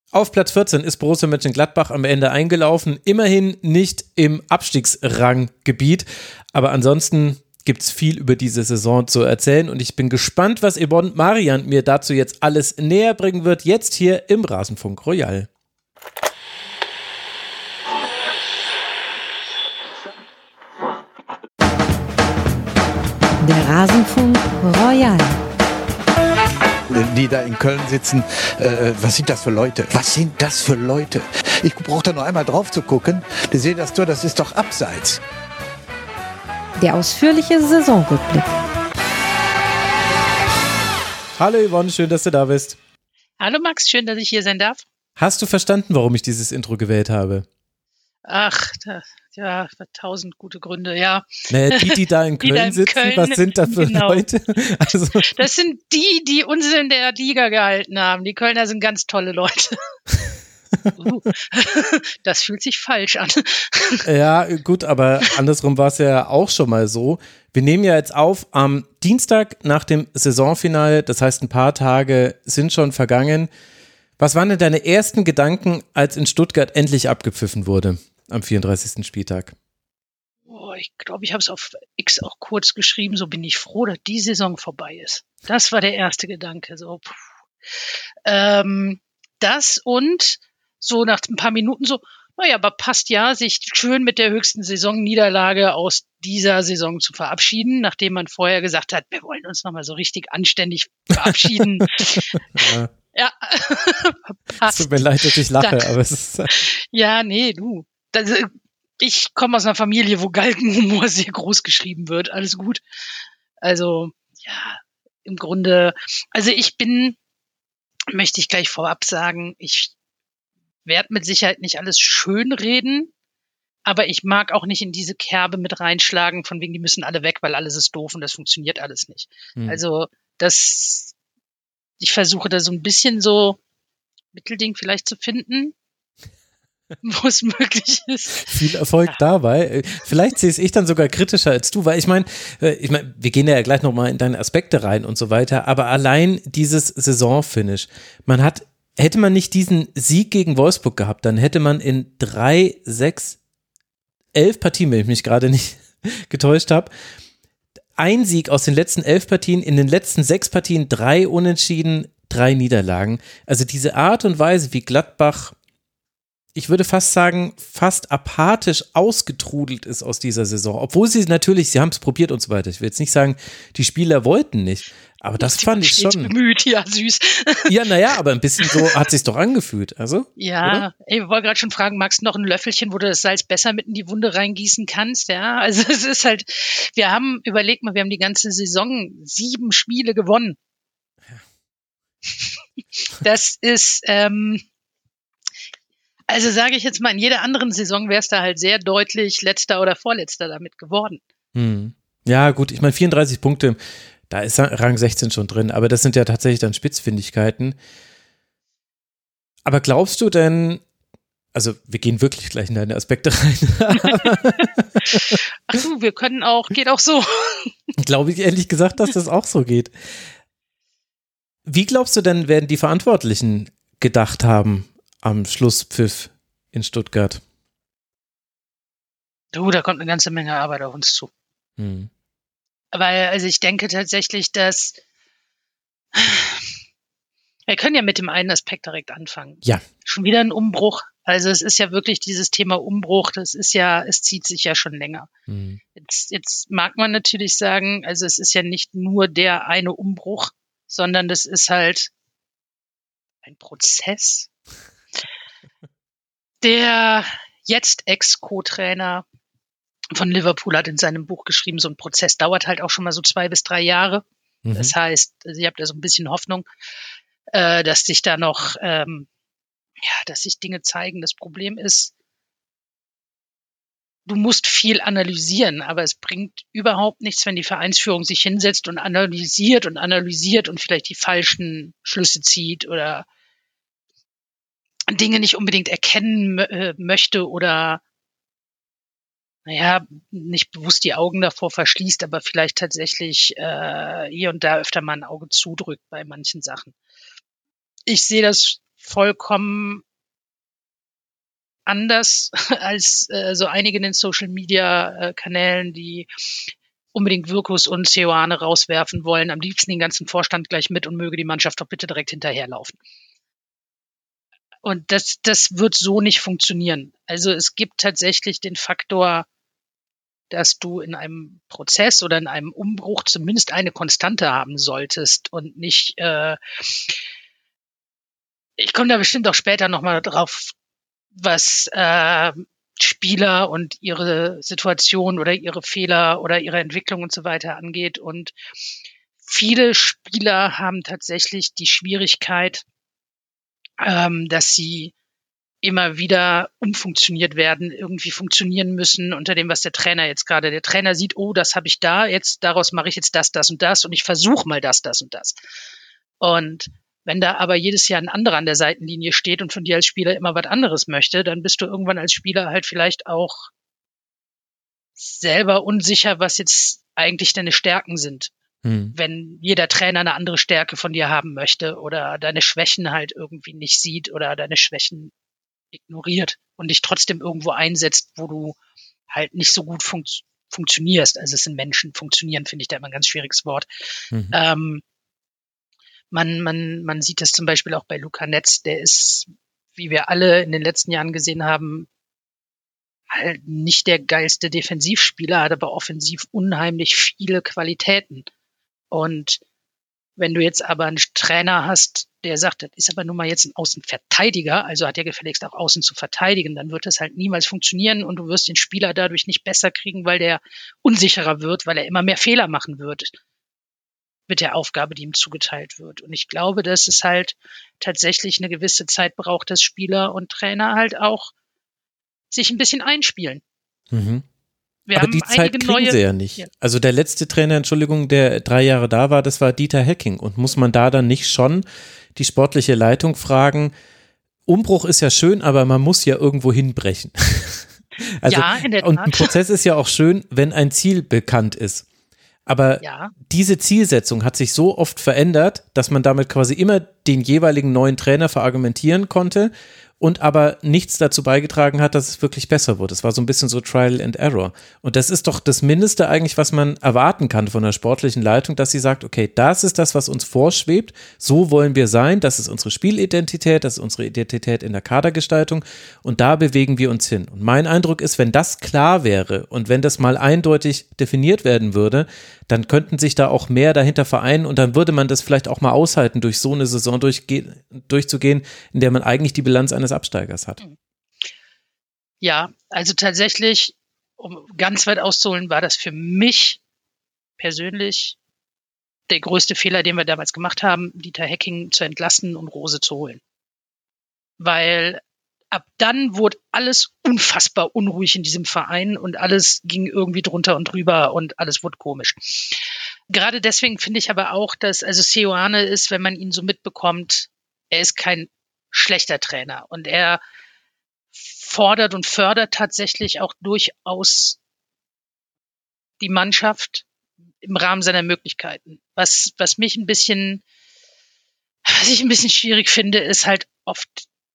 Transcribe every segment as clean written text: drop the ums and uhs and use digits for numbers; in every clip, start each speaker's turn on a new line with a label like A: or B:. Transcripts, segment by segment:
A: Auf Platz 14 ist Borussia Mönchengladbach am Ende eingelaufen. Immerhin nicht im Abstiegsranggebiet, aber ansonsten gibt es viel über diese Saison zu erzählen und ich bin gespannt, was Yvonne Marian mir dazu jetzt alles näher bringen wird, jetzt hier im Rasenfunk Royal.
B: Der Rasenfunk Royal.
C: Die da in Köln sitzen, was sind das für Leute? Was sind das für Leute? Ich brauche da nur einmal drauf zu gucken. Die sehen das Tor, das ist doch abseits.
B: Der ausführliche Saisonrückblick.
A: Hallo Yvonne, schön, dass du da bist.
D: Hallo Max, schön, dass ich hier sein darf.
A: Hast du verstanden, warum ich dieses Intro gewählt habe?
D: Ach, ja, 1000 gute Gründe, ja.
A: Naja, die da in Köln sitzen, was sind das für Leute? Also,
D: das sind die uns in der Liga gehalten haben. Die Kölner sind ganz tolle Leute. Das fühlt sich falsch an.
A: Ja, gut, aber andersrum war es ja auch schon mal so. Wir nehmen ja jetzt auf am Dienstag nach dem Saisonfinale, das heißt, ein paar Tage sind schon vergangen. Was waren denn deine ersten Gedanken, als in Stuttgart endlich abgepfiffen wurde am 34. Spieltag?
D: Oh, ich glaube, ich habe es auf X auch kurz geschrieben, so bin ich froh, dass die Saison vorbei ist. Das war der erste Gedanke. So, das und so nach ein paar Minuten so, naja, aber passt ja, sich schön mit der höchsten Saisonniederlage aus dieser Saison zu verabschieden, nachdem man vorher gesagt hat, wir wollen uns nochmal so richtig anständig verabschieden. Ja,
A: es tut mir leid, dass ich lache,
D: Danke.
A: aber es ist...
D: Ja, nee, du. Ich komme aus einer Familie, wo Galgenhumor sehr groß geschrieben wird. Alles gut. Also, ja, im Grunde, also möchte ich gleich vorab sagen, ich werde mit Sicherheit nicht alles schön reden, aber ich mag auch nicht in diese Kerbe mit reinschlagen, von wegen, die müssen alle weg, weil alles ist doof und das funktioniert alles nicht. Also, ich versuche da so ein bisschen so Mittelding vielleicht zu finden, wo es möglich ist.
A: Viel Erfolg dabei. Vielleicht sehe ich dann sogar kritischer als du, weil ich meine, wir gehen ja gleich nochmal in deine Aspekte rein und so weiter, aber allein dieses Saisonfinish, hätte man nicht diesen Sieg gegen Wolfsburg gehabt, dann hätte man in 3, 6, 11 Partien, wenn ich mich gerade nicht getäuscht habe, ein Sieg aus den letzten 11 Partien, in den letzten 6 Partien 3 Unentschieden, 3 Niederlagen. Also diese Art und Weise, wie Gladbach, ich würde fast sagen, fast apathisch ausgetrudelt ist aus dieser Saison. Obwohl sie haben es probiert und so weiter. Ich will jetzt nicht sagen, die Spieler wollten nicht. Aber das fand ich schon.
D: Bemüht, ja, süß.
A: Ja, naja, aber ein bisschen so hat sich's doch angefühlt. Also,
D: ja, ich wollte gerade schon fragen, magst du noch ein Löffelchen, wo du das Salz besser mit in die Wunde reingießen kannst? Ja, also es ist halt, überleg mal, wir haben die ganze Saison 7 Spiele gewonnen. Ja. Das ist, also sage ich jetzt mal, in jeder anderen Saison wäre es da halt sehr deutlich Letzter oder Vorletzter damit geworden.
A: Ja, gut, ich meine 34 Punkte, da ist Rang 16 schon drin, aber das sind ja tatsächlich dann Spitzfindigkeiten. Aber glaubst du denn, also wir gehen wirklich gleich in deine Aspekte rein.
D: Ach du, geht auch so.
A: Glaube ich ehrlich gesagt, dass das auch so geht. Wie glaubst du denn, werden die Verantwortlichen gedacht haben am Schlusspfiff in Stuttgart?
D: Du, da kommt eine ganze Menge Arbeit auf uns zu. Weil, also ich denke tatsächlich, dass wir können ja mit dem einen Aspekt direkt anfangen.
A: Ja.
D: Schon wieder ein Umbruch. Also es ist ja wirklich dieses Thema Umbruch, es zieht sich ja schon länger. Jetzt mag man natürlich sagen, also es ist ja nicht nur der eine Umbruch, sondern das ist halt ein Prozess. Der jetzt Ex-Co-Trainer von Liverpool hat in seinem Buch geschrieben, so ein Prozess dauert halt auch schon mal so 2 bis 3 Jahre. Das heißt, also ihr habt ja so ein bisschen Hoffnung, dass sich da noch, dass sich Dinge zeigen. Das Problem ist, du musst viel analysieren, aber es bringt überhaupt nichts, wenn die Vereinsführung sich hinsetzt und analysiert und vielleicht die falschen Schlüsse zieht oder Dinge nicht unbedingt erkennen möchte oder nicht bewusst die Augen davor verschließt, aber vielleicht tatsächlich hier und da öfter mal ein Auge zudrückt bei manchen Sachen. Ich sehe das vollkommen anders als so einige in den Social-Media-Kanälen, die unbedingt Wirkus und Seoane rauswerfen wollen, am liebsten den ganzen Vorstand gleich mit und möge die Mannschaft doch bitte direkt hinterherlaufen. Und das wird so nicht funktionieren. Also es gibt tatsächlich den Faktor, dass du in einem Prozess oder in einem Umbruch zumindest eine Konstante haben solltest und nicht, ich komme da bestimmt auch später nochmal drauf, was Spieler und ihre Situation oder ihre Fehler oder ihre Entwicklung und so weiter angeht. Und viele Spieler haben tatsächlich die Schwierigkeit, dass sie immer wieder umfunktioniert werden, irgendwie funktionieren müssen unter dem, was der Trainer sieht, oh, das habe ich da, jetzt daraus mache ich jetzt das und das und ich versuche mal das und das. Und wenn da aber jedes Jahr ein anderer an der Seitenlinie steht und von dir als Spieler immer was anderes möchte, dann bist du irgendwann als Spieler halt vielleicht auch selber unsicher, was jetzt eigentlich deine Stärken sind. Wenn jeder Trainer eine andere Stärke von dir haben möchte oder deine Schwächen halt irgendwie nicht sieht oder deine Schwächen ignoriert und dich trotzdem irgendwo einsetzt, wo du halt nicht so gut funktionierst. Also es sind Menschen, funktionieren finde ich da immer ein ganz schwieriges Wort. Man sieht das zum Beispiel auch bei Luca Netz, der ist, wie wir alle in den letzten Jahren gesehen haben, halt nicht der geilste Defensivspieler, hat aber offensiv unheimlich viele Qualitäten. Und wenn du jetzt aber einen Trainer hast, der sagt, das ist aber nun mal jetzt ein Außenverteidiger, also hat er gefälligst auch außen zu verteidigen, dann wird das halt niemals funktionieren und du wirst den Spieler dadurch nicht besser kriegen, weil der unsicherer wird, weil er immer mehr Fehler machen wird mit der Aufgabe, die ihm zugeteilt wird. Und ich glaube, dass es halt tatsächlich eine gewisse Zeit braucht, dass Spieler und Trainer halt auch sich ein bisschen einspielen.
A: Aber die Zeit kriegen sie ja nicht. Ja. Also der letzte Trainer, Entschuldigung, der 3 Jahre da war, das war Dieter Hecking. Und muss man da dann nicht schon die sportliche Leitung fragen, Umbruch ist ja schön, aber man muss ja irgendwo hinbrechen. Also, ja, in der Tat. Und ein Prozess ist ja auch schön, wenn ein Ziel bekannt ist. Aber diese Zielsetzung hat sich so oft verändert, dass man damit quasi immer den jeweiligen neuen Trainer verargumentieren konnte und aber nichts dazu beigetragen hat, dass es wirklich besser wurde. Es war so ein bisschen so Trial and Error. Und das ist doch das Mindeste eigentlich, was man erwarten kann von der sportlichen Leitung, dass sie sagt, okay, das ist das, was uns vorschwebt, so wollen wir sein, das ist unsere Spielidentität, das ist unsere Identität in der Kadergestaltung und da bewegen wir uns hin. Und mein Eindruck ist, wenn das klar wäre und wenn das mal eindeutig definiert werden würde, dann könnten sich da auch mehr dahinter vereinen und dann würde man das vielleicht auch mal aushalten, durch so eine Saison durchzugehen, in der man eigentlich die Bilanz eines Absteigers hat.
D: Ja, also tatsächlich, um ganz weit auszuholen, war das für mich persönlich der größte Fehler, den wir damals gemacht haben, Dieter Hecking zu entlassen und Rose zu holen. Weil ab dann wurde alles unfassbar unruhig in diesem Verein und alles ging irgendwie drunter und drüber und alles wurde komisch. Gerade deswegen finde ich aber auch, dass also Seoane ist, wenn man ihn so mitbekommt, er ist kein schlechter Trainer und er fordert und fördert tatsächlich auch durchaus die Mannschaft im Rahmen seiner Möglichkeiten. Was ich ein bisschen schwierig finde, ist halt oft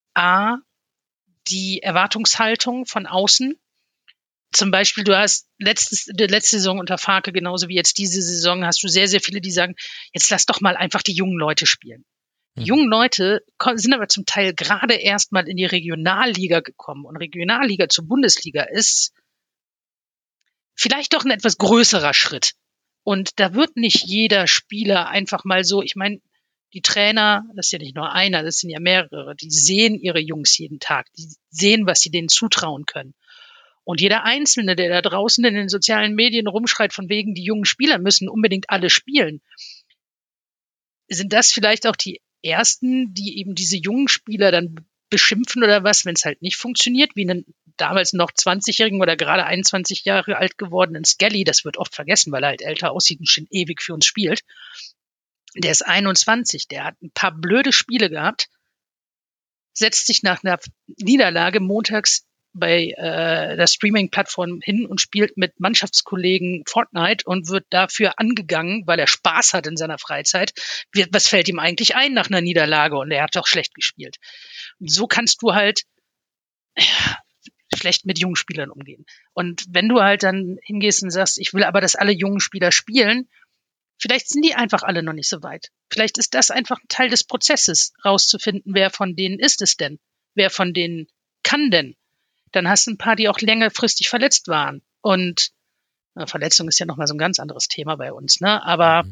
D: die Erwartungshaltung von außen. Zum Beispiel, du hast letzte Saison unter Farke, genauso wie jetzt diese Saison, hast du sehr, sehr viele, die sagen, jetzt lass doch mal einfach die jungen Leute spielen. Die jungen Leute sind aber zum Teil gerade erst mal in die Regionalliga gekommen. Und Regionalliga zur Bundesliga ist vielleicht doch ein etwas größerer Schritt. Und da wird nicht jeder Spieler einfach mal so, ich meine, die Trainer, das ist ja nicht nur einer, das sind ja mehrere, die sehen ihre Jungs jeden Tag, die sehen, was sie denen zutrauen können. Und jeder Einzelne, der da draußen in den sozialen Medien rumschreit, von wegen, die jungen Spieler müssen unbedingt alle spielen, sind das vielleicht auch die Ersten, die eben diese jungen Spieler dann beschimpfen oder was, wenn es halt nicht funktioniert, wie einen damals noch 20-Jährigen oder gerade 21 Jahre alt gewordenen Skelly, das wird oft vergessen, weil er halt älter aussieht und schon ewig für uns spielt. Der ist 21, der hat ein paar blöde Spiele gehabt, setzt sich nach einer Niederlage montags bei der Streaming-Plattform hin und spielt mit Mannschaftskollegen Fortnite und wird dafür angegangen, weil er Spaß hat in seiner Freizeit. Was fällt ihm eigentlich ein nach einer Niederlage? Und er hat doch schlecht gespielt. Und so kannst du halt schlecht mit jungen Spielern umgehen. Und wenn du halt dann hingehst und sagst, ich will aber, dass alle jungen Spieler spielen, vielleicht sind die einfach alle noch nicht so weit. Vielleicht ist das einfach ein Teil des Prozesses, rauszufinden, wer von denen ist es denn? Wer von denen kann denn? Dann hast du ein paar, die auch längerfristig verletzt waren. Und Verletzung ist ja nochmal so ein ganz anderes Thema bei uns, ne? Aber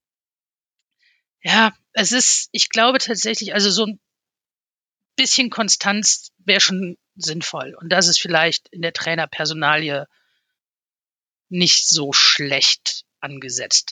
D: ja, ich glaube tatsächlich, also so ein bisschen Konstanz wäre schon sinnvoll. Und das ist vielleicht in der Trainerpersonalie nicht so schlecht angesetzt.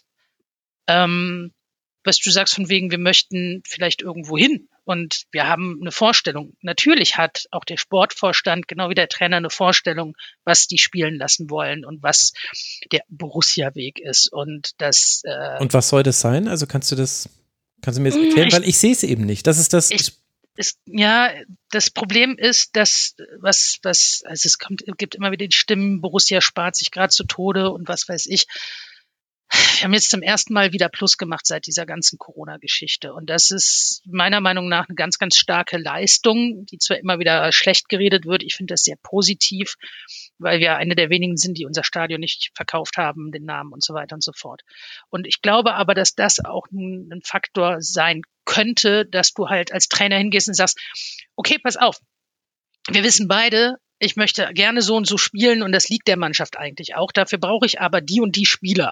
D: Was du sagst von wegen, wir möchten vielleicht irgendwo hin und wir haben eine Vorstellung. Natürlich hat auch der Sportvorstand, genau wie der Trainer, eine Vorstellung, was die spielen lassen wollen und was der Borussia-Weg ist. Und
A: und was soll das sein? Also kannst du mir das erklären? Weil ich sehe es eben nicht. Das ist das.
D: Das Problem ist, dass es gibt immer wieder die Stimmen, Borussia spart sich gerade zu Tode und was weiß ich. Wir haben jetzt zum ersten Mal wieder Plus gemacht seit dieser ganzen Corona-Geschichte. Und das ist meiner Meinung nach eine ganz, ganz starke Leistung, die zwar immer wieder schlecht geredet wird. Ich finde das sehr positiv, weil wir eine der wenigen sind, die unser Stadion nicht verkauft haben, den Namen und so weiter und so fort. Und ich glaube aber, dass das auch ein Faktor sein könnte, dass du halt als Trainer hingehst und sagst, okay, pass auf, wir wissen beide, ich möchte gerne so und so spielen und das liegt der Mannschaft eigentlich auch. Dafür brauche ich aber die und die Spielertypen.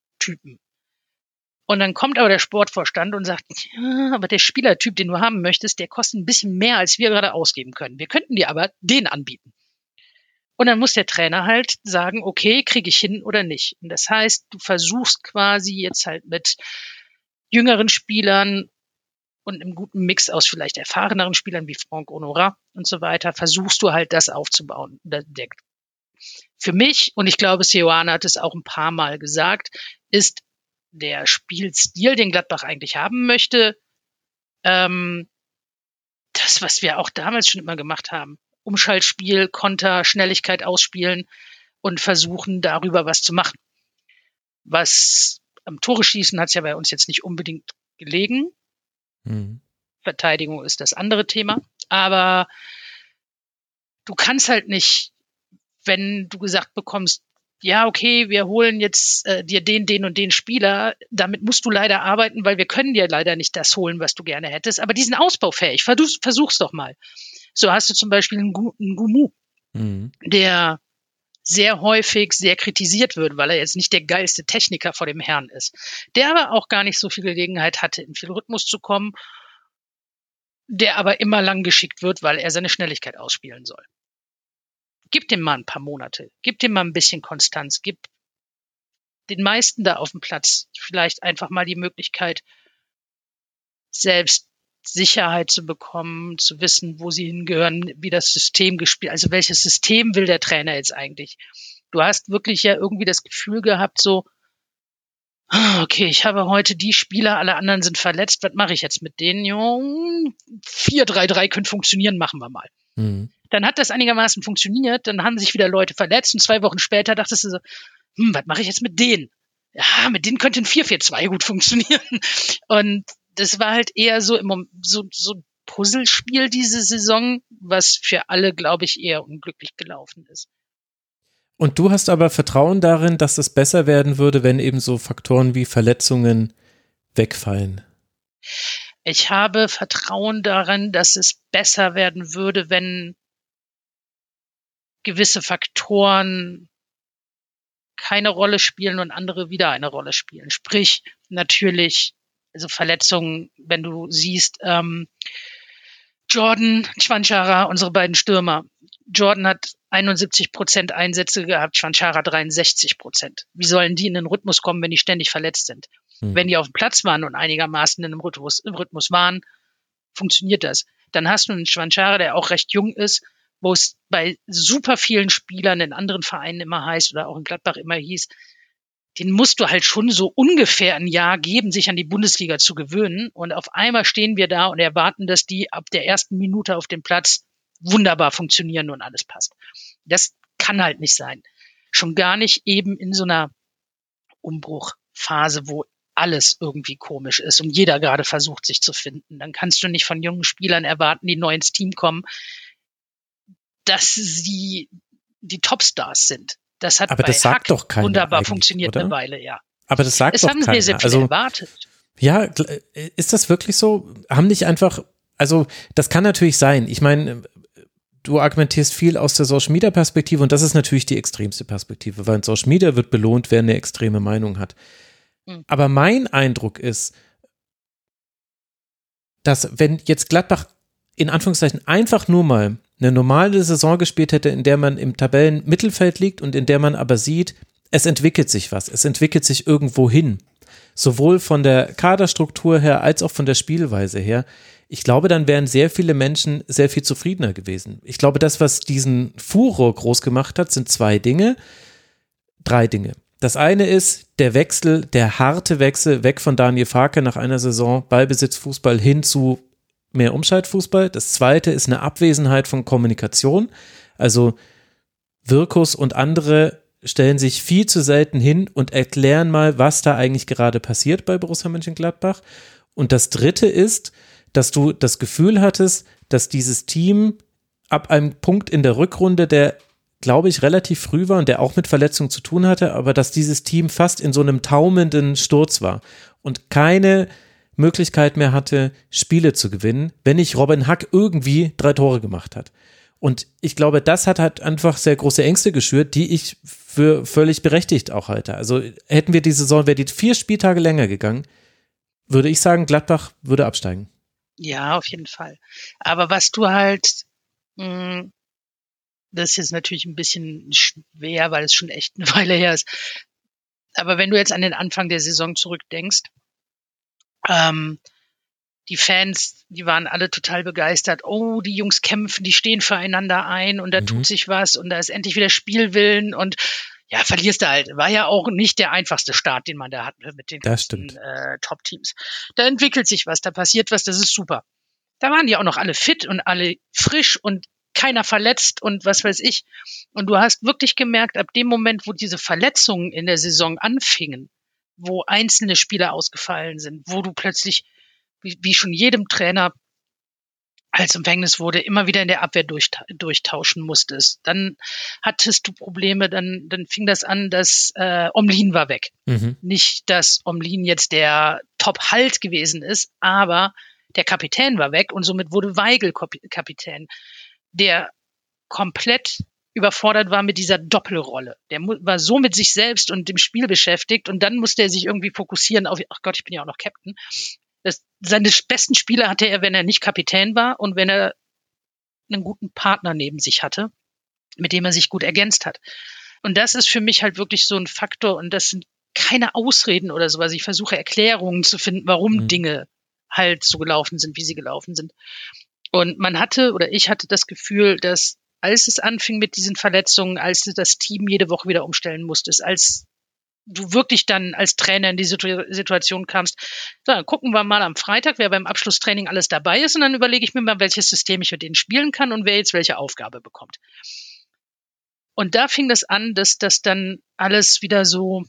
D: Und dann kommt aber der Sportvorstand und sagt, ja, aber der Spielertyp, den du haben möchtest, der kostet ein bisschen mehr, als wir gerade ausgeben können. Wir könnten dir aber den anbieten. Und dann muss der Trainer halt sagen, okay, kriege ich hin oder nicht. Und das heißt, du versuchst quasi jetzt halt mit jüngeren Spielern und einem guten Mix aus vielleicht erfahreneren Spielern wie Franck Honorat und so weiter, versuchst du halt das aufzubauen. Für mich, und ich glaube, Seoane hat es auch ein paar Mal gesagt, ist der Spielstil, den Gladbach eigentlich haben möchte, das, was wir auch damals schon immer gemacht haben. Umschaltspiel, Konter, Schnelligkeit ausspielen und versuchen, darüber was zu machen. Was am Tore schießen hat es ja bei uns jetzt nicht unbedingt gelegen. Verteidigung ist das andere Thema. Aber du kannst halt nicht, wenn du gesagt bekommst, ja, okay, wir holen jetzt dir den und den Spieler, damit musst du leider arbeiten, weil wir können dir leider nicht das holen, was du gerne hättest, aber die sind ausbaufähig, versuch's doch mal. So hast du zum Beispiel einen Gumu, der sehr häufig sehr kritisiert wird, weil er jetzt nicht der geilste Techniker vor dem Herrn ist, der aber auch gar nicht so viel Gelegenheit hatte, in viel Rhythmus zu kommen, der aber immer lang geschickt wird, weil er seine Schnelligkeit ausspielen soll. Gib dem mal ein paar Monate, gib dem mal ein bisschen Konstanz, gib den meisten da auf dem Platz vielleicht einfach mal die Möglichkeit, selbst Sicherheit zu bekommen, zu wissen, wo sie hingehören, wie das System gespielt, also welches System will der Trainer jetzt eigentlich? Du hast wirklich ja irgendwie das Gefühl gehabt, so, okay, ich habe heute die Spieler, alle anderen sind verletzt, was mache ich jetzt mit denen? 4-3-3 könnte funktionieren, machen wir mal. Dann hat das einigermaßen funktioniert, dann haben sich wieder Leute verletzt und 2 Wochen später dachtest du so, was mache ich jetzt mit denen? Ja, mit denen könnte ein 4-4-2 gut funktionieren. Und das war halt eher so so Puzzlespiel diese Saison, was für alle, glaube ich, eher unglücklich gelaufen ist.
A: Und du hast aber Vertrauen darin, dass es besser werden würde, wenn eben so Faktoren wie Verletzungen wegfallen?
D: Ich habe Vertrauen darin, dass es besser werden würde, wenn gewisse Faktoren keine Rolle spielen und andere wieder eine Rolle spielen. Sprich, natürlich, also Verletzungen, wenn du siehst, Jordan, Chwanchara, unsere beiden Stürmer. Jordan hat 71% Einsätze gehabt, Chwanchara 63%. Wie sollen die in den Rhythmus kommen, wenn die ständig verletzt sind? Wenn die auf dem Platz waren und einigermaßen im Rhythmus waren, funktioniert das. Dann hast du einen Chwanchara, der auch recht jung ist, wo es bei super vielen Spielern in anderen Vereinen immer heißt oder auch in Gladbach immer hieß, den musst du halt schon so ungefähr ein Jahr geben, sich an die Bundesliga zu gewöhnen. Und auf einmal stehen wir da und erwarten, dass die ab der ersten Minute auf dem Platz wunderbar funktionieren und alles passt. Das kann halt nicht sein. Schon gar nicht eben in so einer Umbruchphase, wo alles irgendwie komisch ist und jeder gerade versucht, sich zu finden. Dann kannst du nicht von jungen Spielern erwarten, die neu ins Team kommen, dass sie die Topstars sind. Das hat
A: aber
D: bei
A: das sagt
D: Hack
A: doch keiner
D: wunderbar funktioniert
A: oder?
D: eine Weile, ja.
A: Aber das sagt
D: Es
A: doch
D: haben
A: keiner.
D: sehr viele erwartet.
A: Ja, ist das wirklich so? Haben nicht einfach, also das kann natürlich sein. Ich meine, du argumentierst viel aus der Social Media Perspektive und das ist natürlich die extremste Perspektive, weil in Social Media wird belohnt, wer eine extreme Meinung hat. Aber mein Eindruck ist, dass wenn jetzt Gladbach in Anführungszeichen einfach nur mal eine normale Saison gespielt hätte, in der man im Tabellenmittelfeld liegt und in der man aber sieht, es entwickelt sich was, es entwickelt sich irgendwo hin. Sowohl von der Kaderstruktur her als auch von der Spielweise her. Ich glaube, dann wären sehr viele Menschen sehr viel zufriedener gewesen. Ich glaube, das, was diesen Furor groß gemacht hat, sind drei Dinge. Das eine ist der Wechsel, der harte Wechsel weg von Daniel Farke nach einer Saison Ballbesitzfußball hin zu mehr Umschaltfußball. Das zweite ist eine Abwesenheit von Kommunikation. Also Wirkus und andere stellen sich viel zu selten hin und erklären mal, was da eigentlich gerade passiert bei Borussia Mönchengladbach. Und das dritte ist, dass du das Gefühl hattest, dass dieses Team ab einem Punkt in der Rückrunde, der, glaube ich, relativ früh war und der auch mit Verletzungen zu tun hatte, aber dass dieses Team fast in so einem taumelnden Sturz war und keine Möglichkeit mehr hatte, Spiele zu gewinnen, wenn nicht Robin Hack irgendwie 3 Tore gemacht hat. Und ich glaube, das hat halt einfach sehr große Ängste geschürt, die ich für völlig berechtigt auch halte. Also hätten wir die Saison, wäre die 4 Spieltage länger gegangen, würde ich sagen, Gladbach würde absteigen.
D: Ja, auf jeden Fall. Aber was du halt, das ist jetzt natürlich ein bisschen schwer, weil es schon echt eine Weile her ist. Aber wenn du jetzt an den Anfang der Saison zurückdenkst, die Fans, die waren alle total begeistert. Oh, die Jungs kämpfen, die stehen füreinander ein und da tut sich was und da ist endlich wieder Spielwillen und ja, verlierst du halt. War ja auch nicht der einfachste Start, den man da hat mit den ganzen Top-Teams. Da entwickelt sich was, da passiert was, das ist super. Da waren die auch noch alle fit und alle frisch und keiner verletzt und was weiß ich. Und du hast wirklich gemerkt, ab dem Moment, wo diese Verletzungen in der Saison anfingen, wo einzelne Spieler ausgefallen sind, wo du plötzlich, wie schon jedem Trainer als Empfängnis wurde, immer wieder in der Abwehr durchtauschen musstest. Dann hattest du Probleme, dann fing das an, dass Omlin war weg. Nicht, dass Omlin jetzt der Top-Halt gewesen ist, aber der Kapitän war weg und somit wurde Weigl Kapitän, der komplett überfordert war mit dieser Doppelrolle. Der war so mit sich selbst und dem Spiel beschäftigt und dann musste er sich irgendwie fokussieren auf, ach Gott, ich bin ja auch noch Captain. Seine besten Spiele hatte er, wenn er nicht Kapitän war und wenn er einen guten Partner neben sich hatte, mit dem er sich gut ergänzt hat. Und das ist für mich halt wirklich so ein Faktor und das sind keine Ausreden oder sowas. Ich versuche Erklärungen zu finden, warum Dinge halt so gelaufen sind, wie sie gelaufen sind. Und ich hatte das Gefühl, dass als es anfing mit diesen Verletzungen, als du das Team jede Woche wieder umstellen musstest, als du wirklich dann als Trainer in die Situation kamst, so, dann gucken wir mal am Freitag, wer beim Abschlusstraining alles dabei ist und dann überlege ich mir mal, welches System ich mit denen spielen kann und wer jetzt welche Aufgabe bekommt. Und da fing das an, dass das dann alles wieder so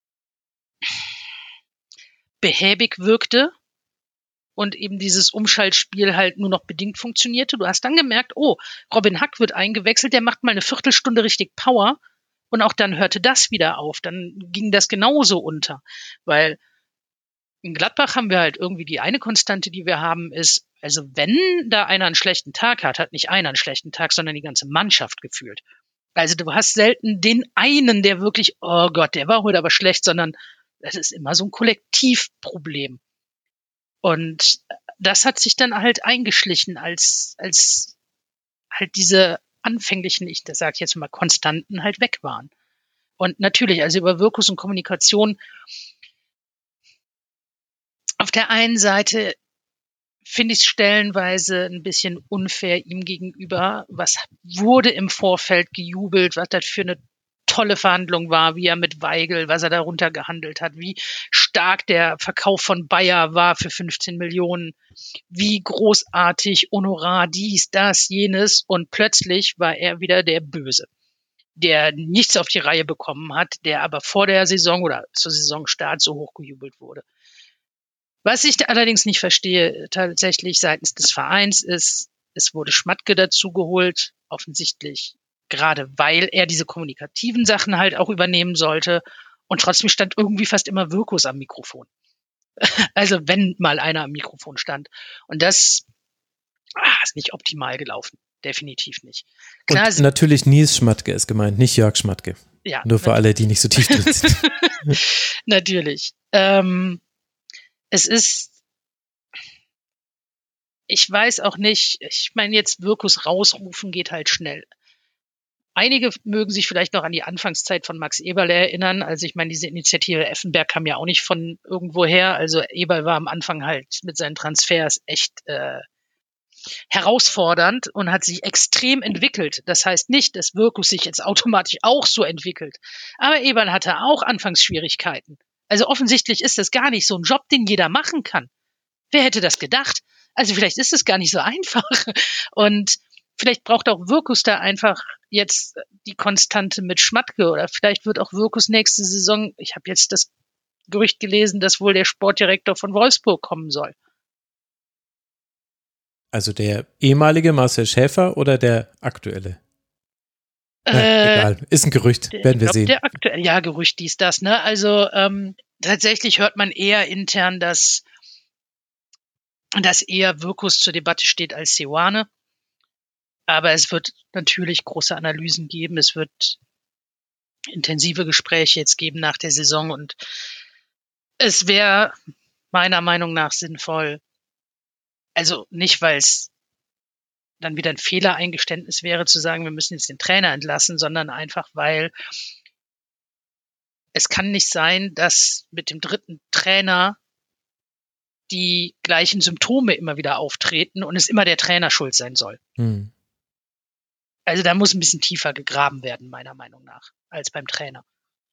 D: behäbig wirkte und eben dieses Umschaltspiel halt nur noch bedingt funktionierte. Du hast dann gemerkt, oh, Robin Hack wird eingewechselt, der macht mal eine Viertelstunde richtig Power. Und auch dann hörte das wieder auf. Dann ging das genauso unter. Weil in Gladbach haben wir halt irgendwie die eine Konstante, die wir haben, ist, also wenn da einer einen schlechten Tag hat nicht einer einen schlechten Tag, sondern die ganze Mannschaft gefühlt. Also du hast selten den einen, der wirklich, oh Gott, der war heute aber schlecht, sondern das ist immer so ein Kollektivproblem. Und das hat sich dann halt eingeschlichen, als halt diese anfänglichen, das sage ich jetzt mal, Konstanten halt weg waren. Und natürlich, also über Wirkus und Kommunikation, auf der einen Seite finde ich es stellenweise ein bisschen unfair ihm gegenüber. Was wurde im Vorfeld gejubelt, was das für eine tolle Verhandlung war, wie er mit Weigl, was er darunter gehandelt hat, wie stark der Verkauf von Bayer war für 15 Millionen, wie großartig Honorar, dies, das, jenes, und plötzlich war er wieder der Böse, der nichts auf die Reihe bekommen hat, der aber vor der Saison oder zur Saisonstart so hochgejubelt wurde. Was ich allerdings nicht verstehe tatsächlich seitens des Vereins ist, es wurde Schmatke dazu geholt, offensichtlich gerade weil er diese kommunikativen Sachen halt auch übernehmen sollte, und trotzdem stand irgendwie fast immer Wirkus am Mikrofon. Also wenn mal einer am Mikrofon stand. Und das ist nicht optimal gelaufen. Definitiv nicht. Klar,
A: und natürlich Nils Schmatke ist gemeint, nicht Jörg Schmatke.
D: Ja,
A: nur für alle, die nicht so tief drin sind.
D: Natürlich. Es ist, ich weiß auch nicht, ich meine, jetzt Wirkus rausrufen geht halt schnell. Einige mögen sich vielleicht noch an die Anfangszeit von Max Eberl erinnern. Also ich meine, diese Initiative Effenberg kam ja auch nicht von irgendwo her. Also Eberl war am Anfang halt mit seinen Transfers echt herausfordernd und hat sich extrem entwickelt. Das heißt nicht, dass Wirkus sich jetzt automatisch auch so entwickelt. Aber Eberl hatte auch Anfangsschwierigkeiten. Also offensichtlich ist das gar nicht so ein Job, den jeder machen kann. Wer hätte das gedacht? Also vielleicht ist es gar nicht so einfach. Und vielleicht braucht auch Wirkus da einfach jetzt die Konstante mit Schmatke, oder vielleicht wird auch Wirkus nächste Saison, ich habe jetzt das Gerücht gelesen, dass wohl der Sportdirektor von Wolfsburg kommen soll.
A: Also der ehemalige Marcel Schäfer oder der aktuelle? Egal, ist ein Gerücht, werden wir sehen.
D: Der aktuelle, ja, Gerücht dies, das, ne? Also tatsächlich hört man eher intern, dass eher Wirkus zur Debatte steht als Seoane. Aber es wird natürlich große Analysen geben. Es wird intensive Gespräche jetzt geben nach der Saison. Und es wäre meiner Meinung nach sinnvoll, also nicht, weil es dann wieder ein Fehlereingeständnis wäre, zu sagen, wir müssen jetzt den Trainer entlassen, sondern einfach, weil es kann nicht sein, dass mit dem dritten Trainer die gleichen Symptome immer wieder auftreten und es immer der Trainer schuld sein soll. Also da muss ein bisschen tiefer gegraben werden, meiner Meinung nach, als beim Trainer.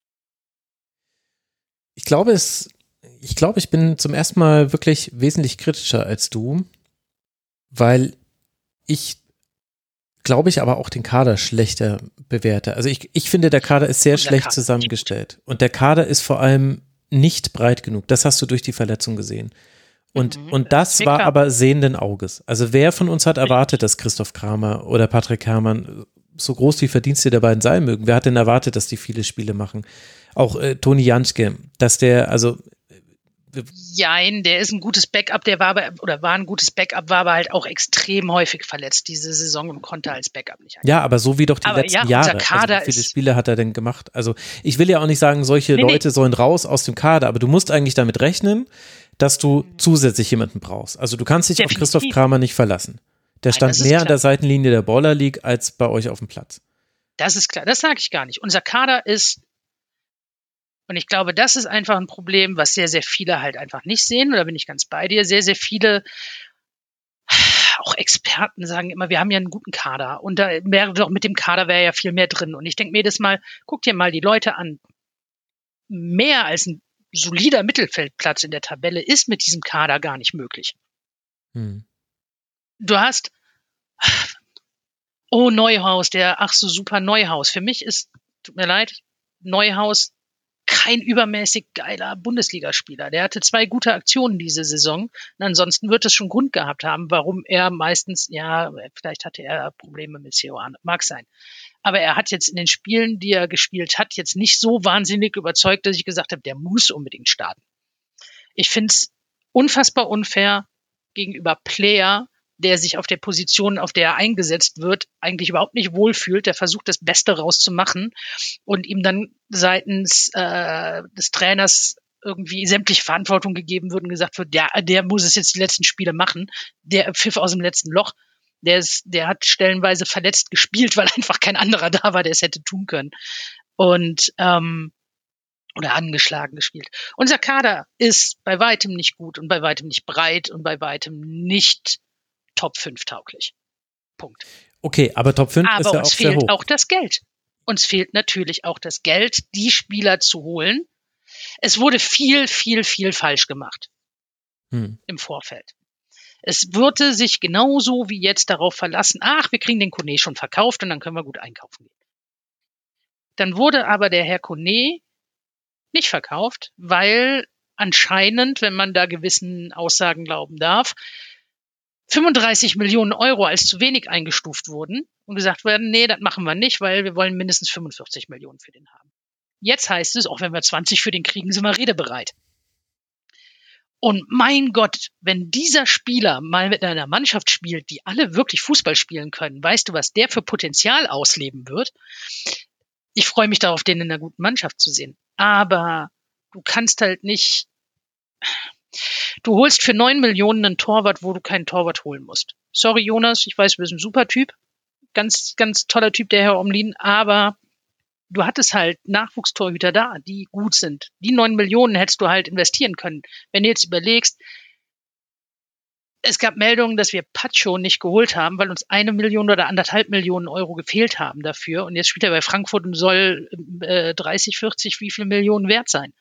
A: Ich glaube, ich bin zum ersten Mal wirklich wesentlich kritischer als du, weil ich, glaube ich, aber auch den Kader schlechter bewerte. Also ich finde, der Kader ist sehr schlecht zusammengestellt. Und der Kader ist vor allem nicht breit genug. Das hast du durch die Verletzung gesehen. Und das war aber sehenden Auges. Also wer von uns hat erwartet, dass Christoph Kramer oder Patrick Herrmann, so groß die Verdienste der beiden sein mögen, wer hat denn erwartet, dass die viele Spiele machen? Auch Toni Janschke, dass der, also
D: Jein, der ist ein gutes Backup, war ein gutes Backup, war aber halt auch extrem häufig verletzt diese Saison und konnte als Backup nicht.
A: Ja, aber so wie doch die letzten Jahre.
D: Kader
A: also wie viele Spiele hat er denn gemacht? Also ich will ja auch nicht sagen, solche Leute sollen raus aus dem Kader, aber du musst eigentlich damit rechnen, dass du zusätzlich jemanden brauchst. Also du kannst dich auf Christoph Kramer nicht verlassen. Der stand mehr an der Seitenlinie der Baller League als bei euch auf dem Platz.
D: Das ist klar, das sage ich gar nicht. Unser Kader ist, und ich glaube, das ist einfach ein Problem, was sehr, sehr viele halt einfach nicht sehen, oder bin ich ganz bei dir, sehr, sehr viele, auch Experten sagen immer, wir haben ja einen guten Kader und da wäre doch mit dem Kader wäre ja viel mehr drin. Und ich denke mir jedes Mal, guck dir mal die Leute an. Mehr als ein solider Mittelfeldplatz in der Tabelle ist mit diesem Kader gar nicht möglich. Du hast Neuhaus, der ach so super Neuhaus. Für mich ist, tut mir leid, Neuhaus kein übermäßig geiler Bundesligaspieler. Der hatte 2 gute Aktionen diese Saison. Und ansonsten wird es schon Grund gehabt haben, warum er meistens, ja, vielleicht hatte er Probleme mit Seoane, mag sein. Aber er hat jetzt in den Spielen, die er gespielt hat, jetzt nicht so wahnsinnig überzeugt, dass ich gesagt habe, der muss unbedingt starten. Ich finde es unfassbar unfair gegenüber Player, der sich auf der Position, auf der er eingesetzt wird, eigentlich überhaupt nicht wohlfühlt, der versucht, das Beste rauszumachen und ihm dann seitens des Trainers irgendwie sämtliche Verantwortung gegeben wird und gesagt wird, ja, der muss es jetzt die letzten Spiele machen, der Pfiff aus dem letzten Loch, der hat stellenweise verletzt gespielt, weil einfach kein anderer da war, der es hätte tun können. Und oder angeschlagen gespielt. Unser Kader ist bei weitem nicht gut und bei weitem nicht breit und bei weitem nicht Top 5 tauglich. Punkt.
A: Okay, aber Top 5 ist ja auch sehr hoch.
D: Aber uns fehlt auch das Geld. uns fehlt natürlich auch das Geld, die Spieler zu holen. Es wurde viel, viel, viel falsch gemacht im Vorfeld. Es wurde sich genauso wie jetzt darauf verlassen, wir kriegen den Kone schon verkauft und dann können wir gut einkaufen gehen. Dann wurde aber der Herr Kone nicht verkauft, weil anscheinend, wenn man da gewissen Aussagen glauben darf, 35 Millionen Euro als zu wenig eingestuft wurden und gesagt werden, nee, das machen wir nicht, weil wir wollen mindestens 45 Millionen für den haben. Jetzt heißt es, auch wenn wir 20 für den kriegen, sind wir redebereit. Und mein Gott, wenn dieser Spieler mal mit einer Mannschaft spielt, die alle wirklich Fußball spielen können, weißt du, was der für Potenzial ausleben wird? Ich freue mich darauf, den in einer guten Mannschaft zu sehen. Aber du kannst halt nicht, du holst für 9 Millionen einen Torwart, wo du keinen Torwart holen musst. Sorry, Jonas, ich weiß, du bist ein super Typ. Ganz, ganz toller Typ, der Herr Omlin, aber du hattest halt Nachwuchstorhüter da, die gut sind. Die 9 Millionen hättest du halt investieren können. Wenn du jetzt überlegst, es gab Meldungen, dass wir Pacho nicht geholt haben, weil uns 1 Million oder 1,5 Millionen Euro gefehlt haben dafür. Und jetzt spielt er bei Frankfurt und soll 30, 40, wie viel Millionen wert sein.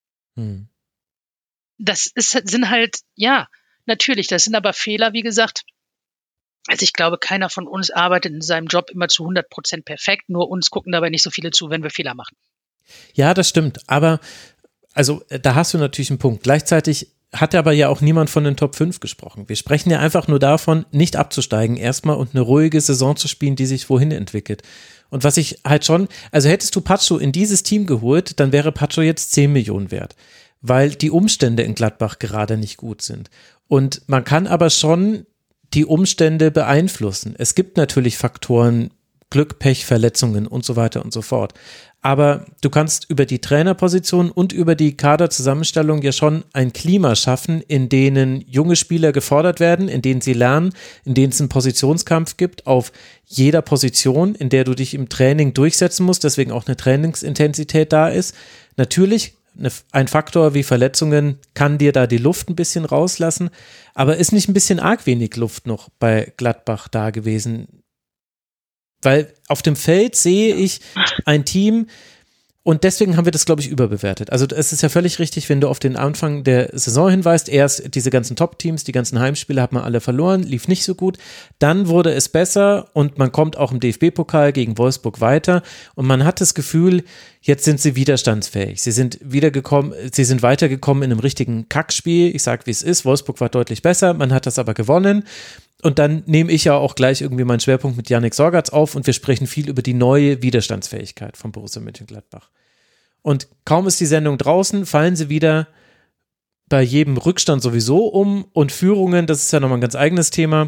D: Das sind halt, ja, natürlich, das sind aber Fehler, wie gesagt. Also ich glaube, keiner von uns arbeitet in seinem Job immer zu 100% perfekt, nur uns gucken dabei nicht so viele zu, wenn wir Fehler machen.
A: Ja, das stimmt, aber also da hast du natürlich einen Punkt. Gleichzeitig hat aber ja auch niemand von den Top 5 gesprochen. Wir sprechen ja einfach nur davon, nicht abzusteigen erstmal und eine ruhige Saison zu spielen, die sich wohin entwickelt. Und was ich halt schon, also hättest du Pacho in dieses Team geholt, dann wäre Pacho jetzt 10 Millionen wert, weil die Umstände in Gladbach gerade nicht gut sind. Und man kann aber schon die Umstände beeinflussen. Es gibt natürlich Faktoren, Glück, Pech, Verletzungen und so weiter und so fort. Aber du kannst über die Trainerposition und über die Kaderzusammenstellung ja schon ein Klima schaffen, in denen junge Spieler gefordert werden, in denen sie lernen, in denen es einen Positionskampf gibt auf jeder Position, in der du dich im Training durchsetzen musst, deswegen auch eine Trainingsintensität da ist. Natürlich ein Faktor wie Verletzungen kann dir da die Luft ein bisschen rauslassen, aber ist nicht ein bisschen arg wenig Luft noch bei Gladbach da gewesen? Weil auf dem Feld sehe ich ein Team und deswegen haben wir das, glaube ich, überbewertet. Also es ist ja völlig richtig, wenn du auf den Anfang der Saison hinweist, erst diese ganzen Top-Teams, die ganzen Heimspiele hat man alle verloren, lief nicht so gut, dann wurde es besser und man kommt auch im DFB-Pokal gegen Wolfsburg weiter und man hat das Gefühl, jetzt sind sie widerstandsfähig. Sie sind weitergekommen in einem richtigen Kackspiel. Ich sage, wie es ist, Wolfsburg war deutlich besser, man hat das aber gewonnen. Und dann nehme ich ja auch gleich irgendwie meinen Schwerpunkt mit Yannick Sorgatz auf und wir sprechen viel über die neue Widerstandsfähigkeit von Borussia Mönchengladbach. Und kaum ist die Sendung draußen, fallen sie wieder bei jedem Rückstand sowieso um und Führungen, das ist ja nochmal ein ganz eigenes Thema.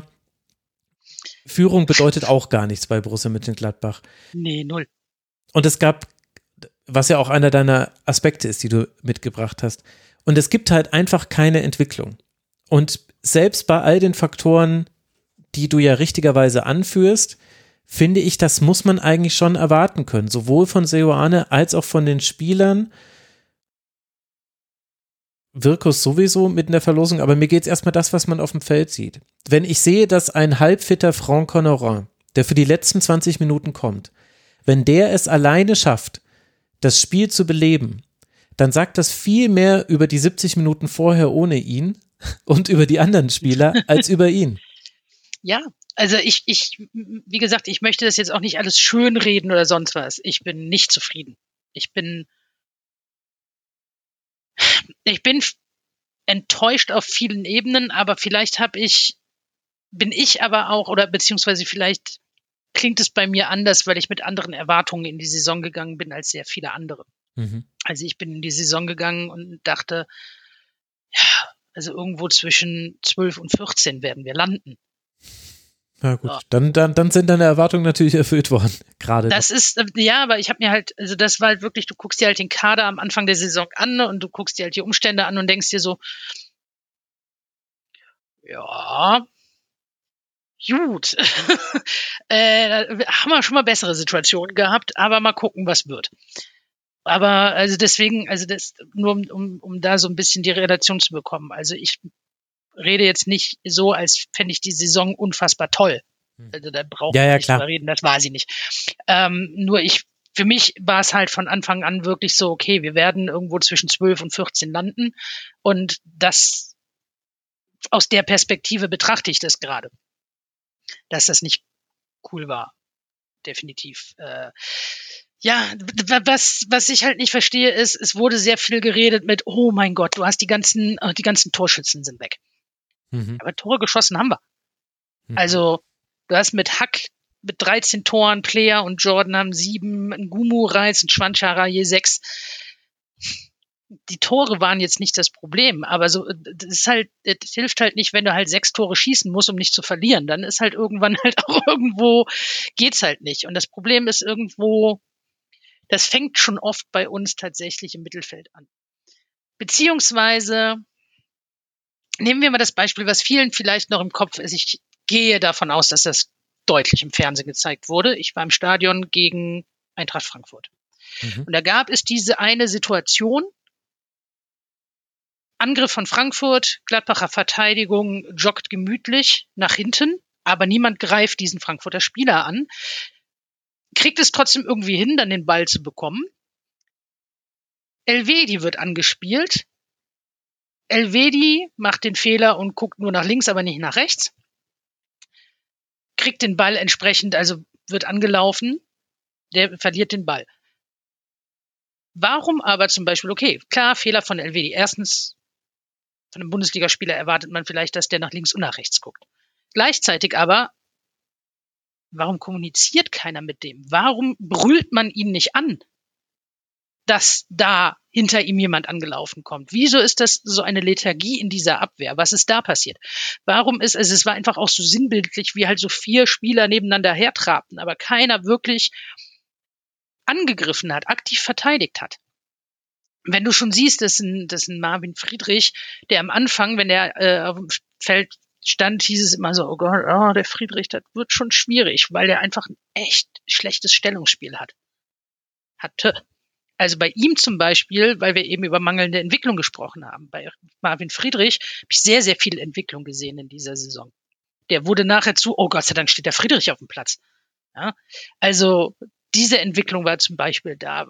A: Führung bedeutet auch gar nichts bei Borussia Mönchengladbach.
D: Nee, null.
A: Und es gab, was ja auch einer deiner Aspekte ist, die du mitgebracht hast, und es gibt halt einfach keine Entwicklung. Und selbst bei all den Faktoren, die du ja richtigerweise anführst, finde ich, das muss man eigentlich schon erwarten können, sowohl von Seoane als auch von den Spielern. Wirkus sowieso mit in der Verlosung, aber mir geht es erstmal das, was man auf dem Feld sieht. Wenn ich sehe, dass ein halbfitter Franck Connerin, der für die letzten 20 Minuten kommt, wenn der es alleine schafft, das Spiel zu beleben, dann sagt das viel mehr über die 70 Minuten vorher ohne ihn und über die anderen Spieler als über ihn.
D: Ja, also wie gesagt, ich möchte das jetzt auch nicht alles schönreden oder sonst was. Ich bin nicht zufrieden. Ich bin enttäuscht auf vielen Ebenen, aber vielleicht bin ich aber auch, oder beziehungsweise vielleicht klingt es bei mir anders, weil ich mit anderen Erwartungen in die Saison gegangen bin als sehr viele andere. Also ich bin in die Saison gegangen und dachte, ja, also irgendwo zwischen 12 und 14 werden wir landen.
A: Ja gut, ja. Dann sind deine Erwartungen natürlich erfüllt worden, gerade.
D: Das ist, ja, aber ich habe mir halt, also das war halt wirklich, du guckst dir halt den Kader am Anfang der Saison an und du guckst dir halt die Umstände an und denkst dir so, ja, gut, haben wir schon mal bessere Situationen gehabt, aber mal gucken, was wird. Aber also deswegen, also das nur um da so ein bisschen die Relation zu bekommen. Also ich rede jetzt nicht so, als fände ich die Saison unfassbar toll. Also da brauchen wir nicht drüber reden, das war sie nicht. Nur ich für mich war es halt von Anfang an wirklich so, okay, wir werden irgendwo zwischen 12 und 14 landen. Und das, aus der Perspektive betrachte ich das gerade. Dass das nicht cool war. Definitiv. Was ich halt nicht verstehe, ist, es wurde sehr viel geredet mit, oh mein Gott, du hast die ganzen Torschützen sind weg. Aber Tore geschossen haben wir. Also, du hast mit Hack mit 13 Toren, Player und Jordan haben 7, ein Gumu, Reis und Schwanschara je 6. Die Tore waren jetzt nicht das Problem, aber so, das hilft halt nicht, wenn du halt 6 Tore schießen musst, um nicht zu verlieren. Dann ist halt irgendwann halt auch irgendwo, geht's halt nicht. Und das Problem ist irgendwo, das fängt schon oft bei uns tatsächlich im Mittelfeld an. Beziehungsweise, nehmen wir mal das Beispiel, was vielen vielleicht noch im Kopf ist. Ich gehe davon aus, dass das deutlich im Fernsehen gezeigt wurde. Ich war im Stadion gegen Eintracht Frankfurt. Und da gab es diese eine Situation, Angriff von Frankfurt, Gladbacher Verteidigung joggt gemütlich nach hinten, aber niemand greift diesen Frankfurter Spieler an, kriegt es trotzdem irgendwie hin, dann den Ball zu bekommen. Elvedi wird angespielt. Elvedi macht den Fehler und guckt nur nach links, aber nicht nach rechts. Kriegt den Ball entsprechend, also wird angelaufen, der verliert den Ball. Warum aber zum Beispiel, okay, klar, Fehler von Elvedi. Erstens, von einem Bundesligaspieler erwartet man vielleicht, dass der nach links und nach rechts guckt. Gleichzeitig aber, warum kommuniziert keiner mit dem? Warum brüllt man ihn nicht an, dass da hinter ihm jemand angelaufen kommt? Wieso ist das so eine Lethargie in dieser Abwehr? Was ist da passiert? Es war einfach auch so sinnbildlich, wie halt so 4 Spieler nebeneinander hertrabten, aber keiner wirklich angegriffen hat, aktiv verteidigt hat. Wenn du schon siehst, dass ein Marvin Friedrich, der am Anfang, wenn der auf dem Feld stand, hieß es immer so, oh Gott, der Friedrich, das wird schon schwierig, weil der einfach ein echt schlechtes Stellungsspiel hatte. Also bei ihm zum Beispiel, weil wir eben über mangelnde Entwicklung gesprochen haben, bei Marvin Friedrich habe ich sehr, sehr viel Entwicklung gesehen in dieser Saison. Der wurde nachher oh Gott sei Dank steht der Friedrich auf dem Platz. Ja? Also diese Entwicklung war zum Beispiel da.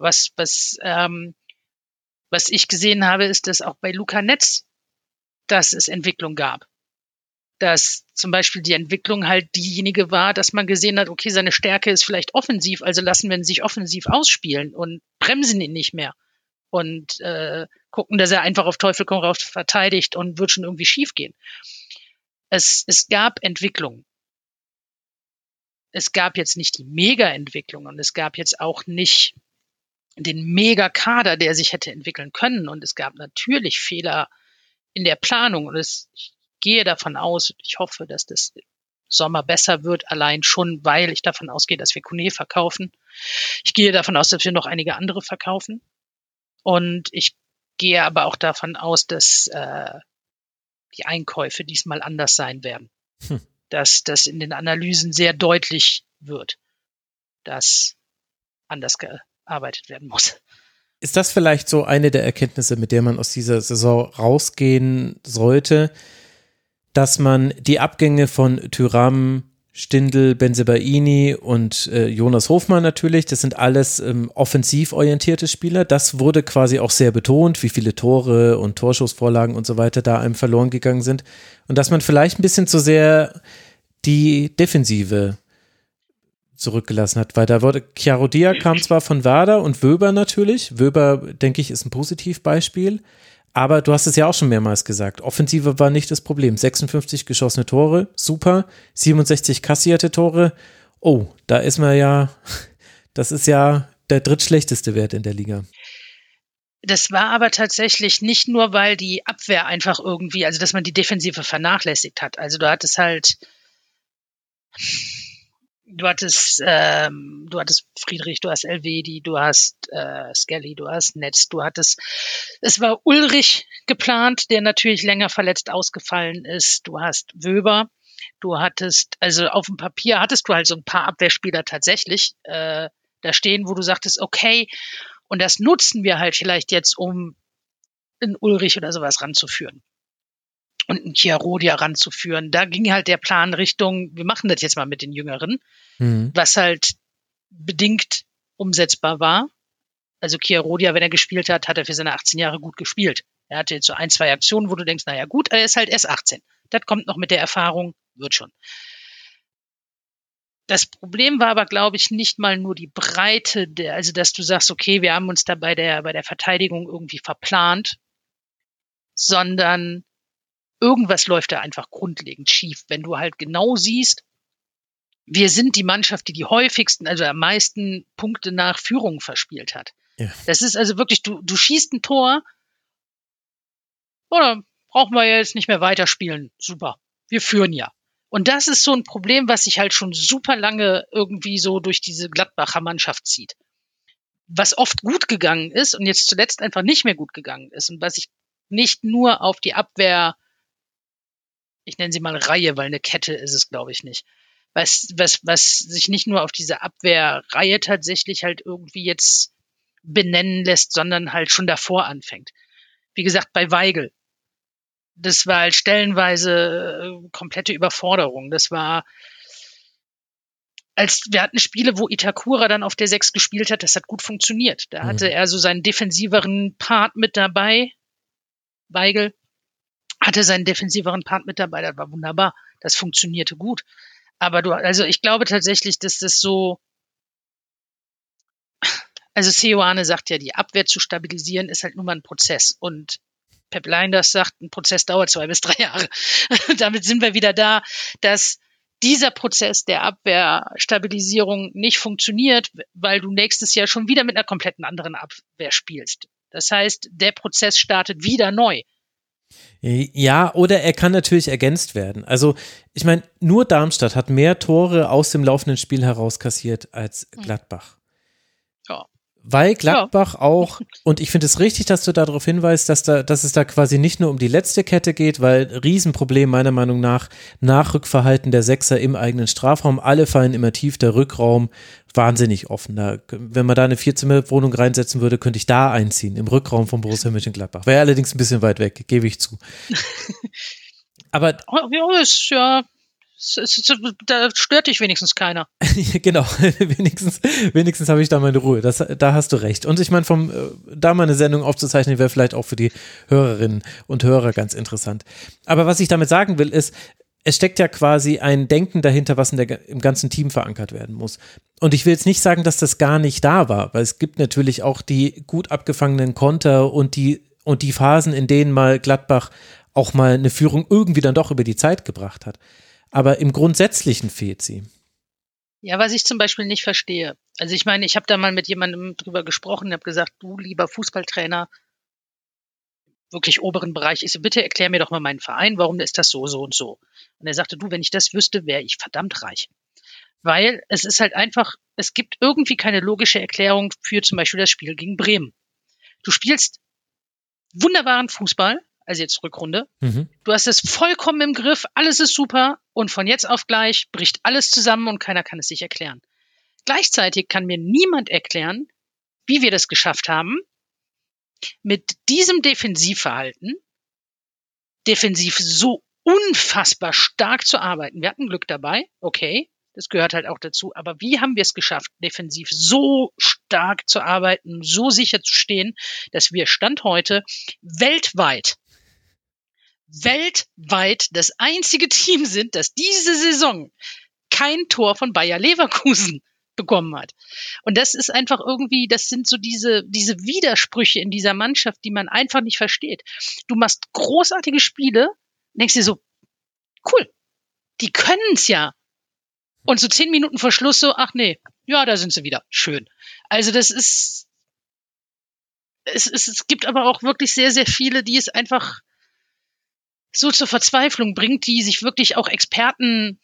D: Was ich gesehen habe, ist, dass auch bei Luca Netz, dass es Entwicklung gab. Dass zum Beispiel die Entwicklung halt diejenige war, dass man gesehen hat, okay, seine Stärke ist vielleicht offensiv, also lassen wir ihn sich offensiv ausspielen und bremsen ihn nicht mehr. Und gucken, dass er einfach auf Teufel komm raus verteidigt und wird schon irgendwie schief gehen. Es gab Entwicklung. Es gab jetzt nicht die Mega-Entwicklung und es gab jetzt auch nicht den Mega-Kader, der sich hätte entwickeln können. Und es gab natürlich Fehler in der Planung. Und ich gehe davon aus, ich hoffe, dass das im Sommer besser wird, allein schon, weil ich davon ausgehe, dass wir Kone verkaufen. Ich gehe davon aus, dass wir noch einige andere verkaufen. Und ich gehe aber auch davon aus, dass die Einkäufe diesmal anders sein werden. Dass das in den Analysen sehr deutlich wird, dass anders gearbeitet werden muss.
A: Ist das vielleicht so eine der Erkenntnisse, mit der man aus dieser Saison rausgehen sollte, dass man die Abgänge von Thuram, Stindl, Bensebaini und Jonas Hofmann natürlich, das sind alles offensiv orientierte Spieler, das wurde quasi auch sehr betont, wie viele Tore und Torschussvorlagen und so weiter da einem verloren gegangen sind und dass man vielleicht ein bisschen zu sehr die Defensive zurückgelassen hat, weil da Chiarodia kam zwar von Werder und Wöber natürlich, Wöber, denke ich, ist ein Positivbeispiel, aber du hast es ja auch schon mehrmals gesagt, Offensive war nicht das Problem, 56 geschossene Tore, super, 67 kassierte Tore, oh, da ist man ja, das ist ja der drittschlechteste Wert in der Liga.
D: Das war aber tatsächlich nicht nur, weil die Abwehr einfach irgendwie, also dass man die Defensive vernachlässigt hat, also du hattest Friedrich, du hast Elvedi, du hast Skelly, du hast Netz, es war Ulrich geplant, der natürlich länger verletzt ausgefallen ist, du hast Wöber, also auf dem Papier hattest du halt so ein paar Abwehrspieler tatsächlich da stehen, wo du sagtest, okay, und das nutzen wir halt vielleicht jetzt, um einen Ulrich oder sowas ranzuführen. Und einen Chiarodia ranzuführen. Da ging halt der Plan Richtung, wir machen das jetzt mal mit den Jüngeren, was halt bedingt umsetzbar war. Also Chiarodia, wenn er gespielt hat, hat er für seine 18 Jahre gut gespielt. Er hatte jetzt so 1, 2 Aktionen, wo du denkst, naja gut, er ist halt erst 18. Das kommt noch mit der Erfahrung, wird schon. Das Problem war aber, glaube ich, nicht mal nur die Breite, also dass du sagst, okay, wir haben uns da bei der Verteidigung irgendwie verplant, sondern irgendwas läuft da einfach grundlegend schief. Wenn du halt genau siehst, wir sind die Mannschaft, die die häufigsten, also am meisten Punkte nach Führung verspielt hat.
A: Ja.
D: Das ist also wirklich, du schießt ein Tor, oder brauchen wir jetzt nicht mehr weiterspielen. Super, wir führen ja. Und das ist so ein Problem, was sich halt schon super lange irgendwie so durch diese Gladbacher Mannschaft zieht. Was oft gut gegangen ist und jetzt zuletzt einfach nicht mehr gut gegangen ist und was sich nicht nur auf die Abwehr, ich nenne sie mal Reihe, weil eine Kette ist es, glaube ich, nicht. Was sich nicht nur auf diese Abwehrreihe tatsächlich halt irgendwie jetzt benennen lässt, sondern halt schon davor anfängt. Wie gesagt, bei Weigl. Das war halt stellenweise komplette Überforderung. Das war, wir hatten Spiele, wo Itakura dann auf der 6 gespielt hat, das hat gut funktioniert. Da hatte er so seinen defensiveren Part mit dabei. Weigl hatte seinen defensiveren Part mit dabei, das war wunderbar. Das funktionierte gut. Aber ich glaube tatsächlich, dass das so, also Seoane sagt ja, die Abwehr zu stabilisieren ist halt nur mal ein Prozess. Und Pep Lijnders sagt, ein Prozess dauert 2 bis 3 Jahre. Damit sind wir wieder da, dass dieser Prozess der Abwehrstabilisierung nicht funktioniert, weil du nächstes Jahr schon wieder mit einer kompletten anderen Abwehr spielst. Das heißt, der Prozess startet wieder neu.
A: Ja, oder er kann natürlich ergänzt werden. Also, ich meine, nur Darmstadt hat mehr Tore aus dem laufenden Spiel heraus kassiert als Gladbach.
D: Ja.
A: Weil Gladbach auch, und ich finde es richtig, dass du darauf hinweist, dass es da quasi nicht nur um die letzte Kette geht, weil Riesenproblem meiner Meinung nach Nachrückverhalten der Sechser im eigenen Strafraum. Alle fallen immer tief, der Rückraum wahnsinnig offen. Wenn man da eine 4-Zimmer-Wohnung reinsetzen würde, könnte ich da einziehen, im Rückraum von Borussia Mönchengladbach. Wäre allerdings ein bisschen weit weg, gebe ich zu. Aber
D: da stört dich wenigstens keiner.
A: Genau, wenigstens habe ich da meine Ruhe. Da hast du recht. Und ich meine, da mal eine Sendung aufzuzeichnen, wäre vielleicht auch für die Hörerinnen und Hörer ganz interessant. Aber was ich damit sagen will, ist, es steckt ja quasi ein Denken dahinter, was im ganzen Team verankert werden muss. Und ich will jetzt nicht sagen, dass das gar nicht da war, weil es gibt natürlich auch die gut abgefangenen Konter und die Phasen, in denen mal Gladbach auch mal eine Führung irgendwie dann doch über die Zeit gebracht hat. Aber im Grundsätzlichen fehlt sie.
D: Ja, was ich zum Beispiel nicht verstehe. Also ich meine, ich habe da mal mit jemandem drüber gesprochen, habe gesagt, du lieber Fußballtrainer, wirklich oberen Bereich, ich so, bitte erklär mir doch mal meinen Verein, warum ist das so, so und so. Und er sagte, du, wenn ich das wüsste, wäre ich verdammt reich. Weil es ist halt einfach, es gibt irgendwie keine logische Erklärung für zum Beispiel das Spiel gegen Bremen. Du spielst wunderbaren Fußball, also jetzt Rückrunde. Du hast es vollkommen im Griff, alles ist super und von jetzt auf gleich bricht alles zusammen und keiner kann es sich erklären. Gleichzeitig kann mir niemand erklären, wie wir das geschafft haben, mit diesem Defensivverhalten defensiv so unfassbar stark zu arbeiten. Wir hatten Glück dabei, okay, das gehört halt auch dazu, aber wie haben wir es geschafft, defensiv so stark zu arbeiten, so sicher zu stehen, dass wir Stand heute weltweit das einzige Team sind, das diese Saison kein Tor von Bayer Leverkusen bekommen hat. Und das ist einfach irgendwie, das sind so diese Widersprüche in dieser Mannschaft, die man einfach nicht versteht. Du machst großartige Spiele, denkst dir so, cool, die können's ja. Und so 10 Minuten vor Schluss so, ach nee, ja, da sind sie wieder. Schön. Also das ist, es gibt aber auch wirklich sehr, sehr viele, die es einfach so zur Verzweiflung bringt, die sich wirklich auch Experten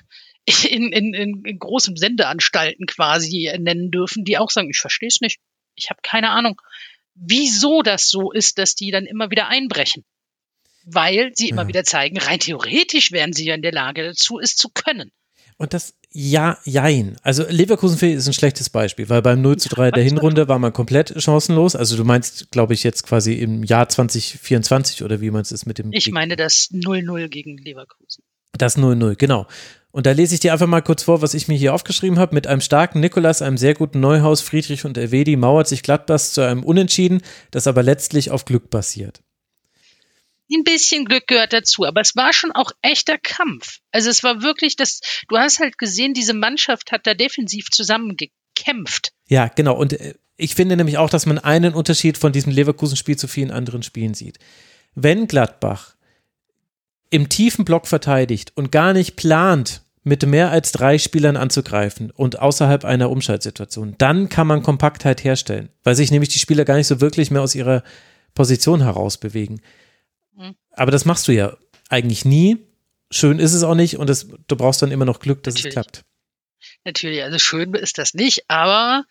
D: in großen Sendeanstalten quasi nennen dürfen, die auch sagen, ich verstehe es nicht. Ich habe keine Ahnung, wieso das so ist, dass die dann immer wieder einbrechen. Weil sie immer wieder zeigen, rein theoretisch wären sie ja in der Lage dazu, es zu können.
A: Und das, jein. Also Leverkusen ist ein schlechtes Beispiel, weil beim 0:3 der Hinrunde war man komplett chancenlos. Also du meinst, glaube ich, jetzt quasi im Jahr 2024 oder wie man es ist mit dem...
D: Ich meine das 0-0 gegen Leverkusen.
A: Das 0-0, genau. Und da lese ich dir einfach mal kurz vor, was ich mir hier aufgeschrieben habe. Mit einem starken Nikolas, einem sehr guten Neuhaus, Friedrich und Elvedi mauert sich Gladbach zu einem Unentschieden, das aber letztlich auf Glück basiert.
D: Ein bisschen Glück gehört dazu, aber es war schon auch echter Kampf. Also es war wirklich du hast halt gesehen, diese Mannschaft hat da defensiv zusammen gekämpft.
A: Ja, genau. Und ich finde nämlich auch, dass man einen Unterschied von diesem Leverkusen-Spiel zu vielen anderen Spielen sieht. Wenn Gladbach im tiefen Block verteidigt und gar nicht plant, mit mehr als 3 Spielern anzugreifen und außerhalb einer Umschaltsituation, dann kann man Kompaktheit herstellen, weil sich nämlich die Spieler gar nicht so wirklich mehr aus ihrer Position heraus bewegen. Aber das machst du ja eigentlich nie. Schön ist es auch nicht und du brauchst dann immer noch Glück, dass es klappt.
D: Natürlich, also schön ist das nicht, aber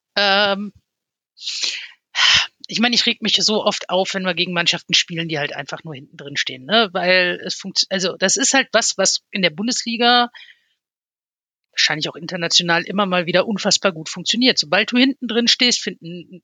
D: ich meine, ich reg mich so oft auf, wenn wir gegen Mannschaften spielen, die halt einfach nur hinten drin stehen, ne? Weil also das ist halt was in der Bundesliga, wahrscheinlich auch international, immer mal wieder unfassbar gut funktioniert. Sobald du hinten drin stehst, finden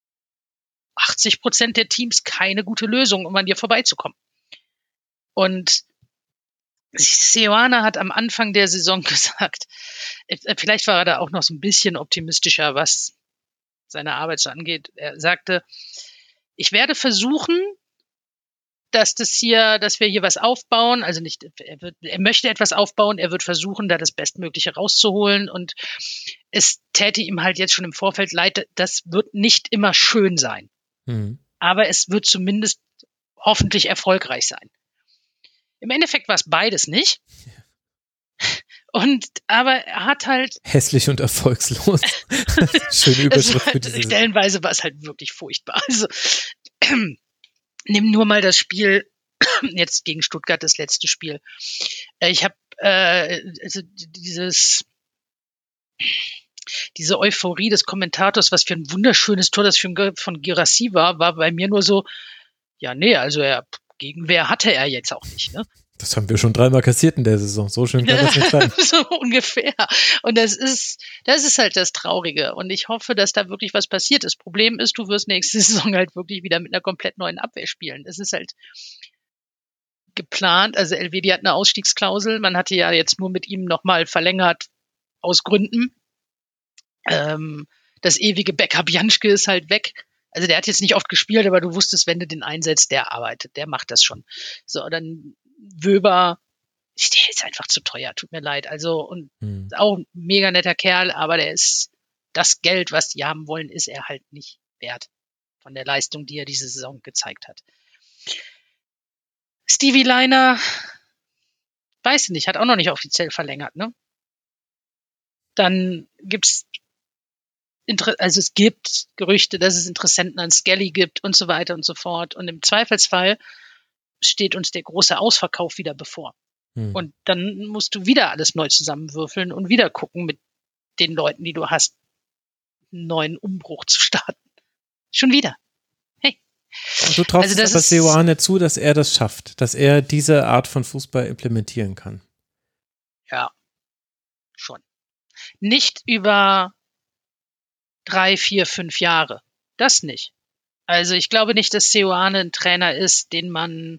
D: 80% der Teams keine gute Lösung, um an dir vorbeizukommen. Und Seoane hat am Anfang der Saison gesagt, vielleicht war er da auch noch so ein bisschen optimistischer, was seine Arbeit so angeht. Er sagte, ich werde versuchen, dass wir hier was aufbauen, also nicht, er möchte etwas aufbauen, er wird versuchen, da das Bestmögliche rauszuholen und es täte ihm halt jetzt schon im Vorfeld leid, das wird nicht immer schön sein. Aber es wird zumindest hoffentlich erfolgreich sein. Im Endeffekt war es beides nicht. Aber er hat halt
A: hässlich und erfolgslos. Schöne Überschrift für diese.
D: Stellenweise war es halt wirklich furchtbar. Also nimm nur mal das Spiel jetzt gegen Stuttgart, das letzte Spiel. Ich habe diese Euphorie des Kommentators, was für ein wunderschönes Tor das von Guirassy war bei mir nur so, ja, nee, also Gegenwehr hatte er jetzt auch nicht, ne?
A: Das haben wir schon 3-mal kassiert in der Saison. So schön kann das nicht sein.
D: So ungefähr. Und das ist halt das Traurige. Und ich hoffe, dass da wirklich was passiert. Das Problem ist, du wirst nächste Saison halt wirklich wieder mit einer komplett neuen Abwehr spielen. Es ist halt geplant. Also Elvedi hat eine Ausstiegsklausel. Man hatte ja jetzt nur mit ihm nochmal verlängert aus Gründen. Das ewige Backup Janschke ist halt weg. Also der hat jetzt nicht oft gespielt, aber du wusstest, wenn du den einsetzt, der arbeitet, der macht das schon. So, dann Wöber, der ist einfach zu teuer, tut mir leid. Also, und auch ein mega netter Kerl, aber das Geld, was die haben wollen, ist er halt nicht wert von der Leistung, die er diese Saison gezeigt hat. Stevie Leiner, weiß nicht, hat auch noch nicht offiziell verlängert, ne? Dann es gibt Gerüchte, dass es Interessenten an Skelly gibt und so weiter und so fort. Und im Zweifelsfall steht uns der große Ausverkauf wieder bevor. Und dann musst du wieder alles neu zusammenwürfeln und wieder gucken mit den Leuten, die du hast, einen neuen Umbruch zu starten. Schon wieder. Hey.
A: Und du traust aber Seoane zu, dass er das schafft, dass er diese Art von Fußball implementieren kann.
D: Ja, schon. Nicht über 3, 4, 5 Jahre. Das nicht. Also ich glaube nicht, dass Seoane ein Trainer ist, den man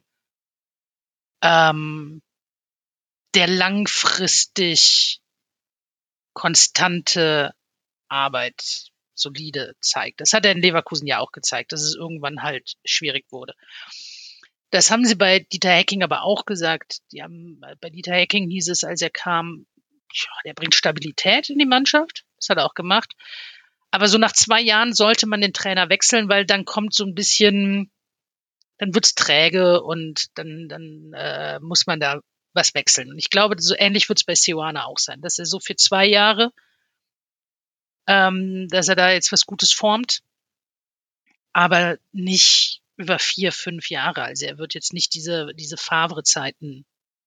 D: der langfristig konstante Arbeit solide zeigt. Das hat er in Leverkusen ja auch gezeigt, dass es irgendwann halt schwierig wurde. Das haben sie bei Dieter Hecking aber auch gesagt. Bei Dieter Hecking hieß es, als er kam, der bringt Stabilität in die Mannschaft. Das hat er auch gemacht. Aber so nach 2 Jahren sollte man den Trainer wechseln, weil dann kommt so ein bisschen, dann wird's träge und dann muss man da was wechseln. Und ich glaube, so ähnlich wird's bei Seoane auch sein, dass er so für 2 Jahre, dass er da jetzt was Gutes formt, aber nicht über 4, 5 Jahre. Also er wird jetzt nicht diese Favre-Zeiten,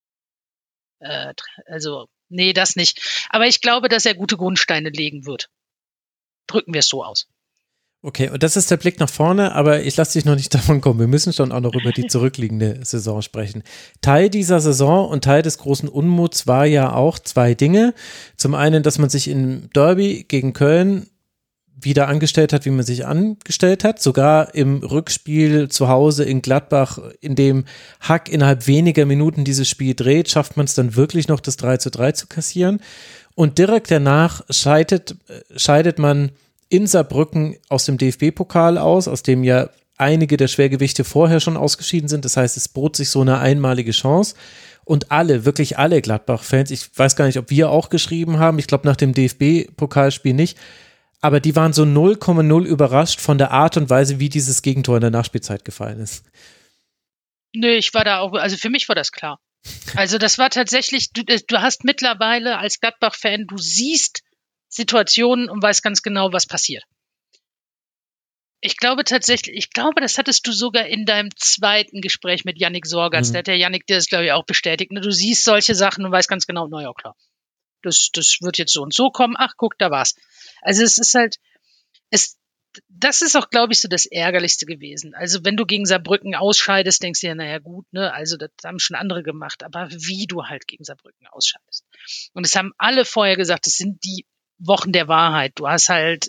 D: nee, das nicht. Aber ich glaube, dass er gute Grundsteine legen wird. Drücken wir es so aus.
A: Okay, und das ist der Blick nach vorne, aber ich lasse dich noch nicht davon kommen. Wir müssen schon auch noch über die zurückliegende Saison sprechen. Teil dieser Saison und Teil des großen Unmuts war ja auch 2 Dinge. Zum einen, dass man sich im Derby gegen Köln wieder angestellt hat, wie man sich angestellt hat. Sogar im Rückspiel zu Hause in Gladbach, in dem Hack innerhalb weniger Minuten dieses Spiel dreht, schafft man es dann wirklich noch, das 3:3 zu kassieren. Und direkt danach scheidet man in Saarbrücken aus dem DFB-Pokal aus dem ja einige der Schwergewichte vorher schon ausgeschieden sind. Das heißt, es bot sich so eine einmalige Chance. Und wirklich alle Gladbach-Fans, ich weiß gar nicht, ob wir auch geschrieben haben, ich glaube nach dem DFB-Pokalspiel nicht, aber die waren so 0,0 überrascht von der Art und Weise, wie dieses Gegentor in der Nachspielzeit gefallen ist.
D: Nö, ich war da auch, also für mich war das klar. Also das war tatsächlich, du hast mittlerweile als Gladbach-Fan, du siehst Situationen und weißt ganz genau, was passiert. Ich glaube, das hattest du sogar in deinem zweiten Gespräch mit Yannick Sorgatz. Da hat der Yannick dir das, glaube ich, auch bestätigt. Du siehst solche Sachen und weißt ganz genau, naja, klar, das wird jetzt so und so kommen. Ach, guck, da war's. Also es ist halt, das ist auch, glaube ich, so das Ärgerlichste gewesen. Also wenn du gegen Saarbrücken ausscheidest, denkst du dir, naja gut, ne, also das haben schon andere gemacht. Aber wie du halt gegen Saarbrücken ausscheidest. Und es haben alle vorher gesagt, das sind die Wochen der Wahrheit. Du hast halt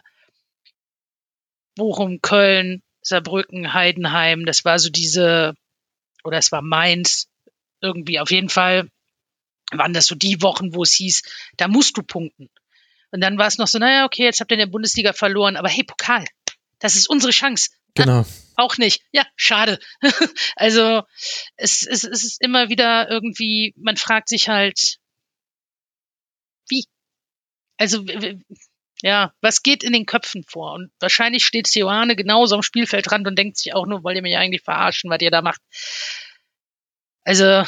D: Bochum, Köln, Saarbrücken, Heidenheim, das war so oder es war Mainz, irgendwie auf jeden Fall waren das so die Wochen, wo es hieß, da musst du punkten. Und dann war es noch so, naja, okay, jetzt habt ihr in der Bundesliga verloren, aber hey, Pokal, das ist unsere Chance.
A: Genau.
D: Auch nicht. Ja, schade. Also es ist immer wieder irgendwie, man fragt sich halt, wie? Also ja, was geht in den Köpfen vor? Und wahrscheinlich steht Seoane genauso am Spielfeldrand und denkt sich auch nur, wollt ihr mich eigentlich verarschen, was ihr da macht. Also,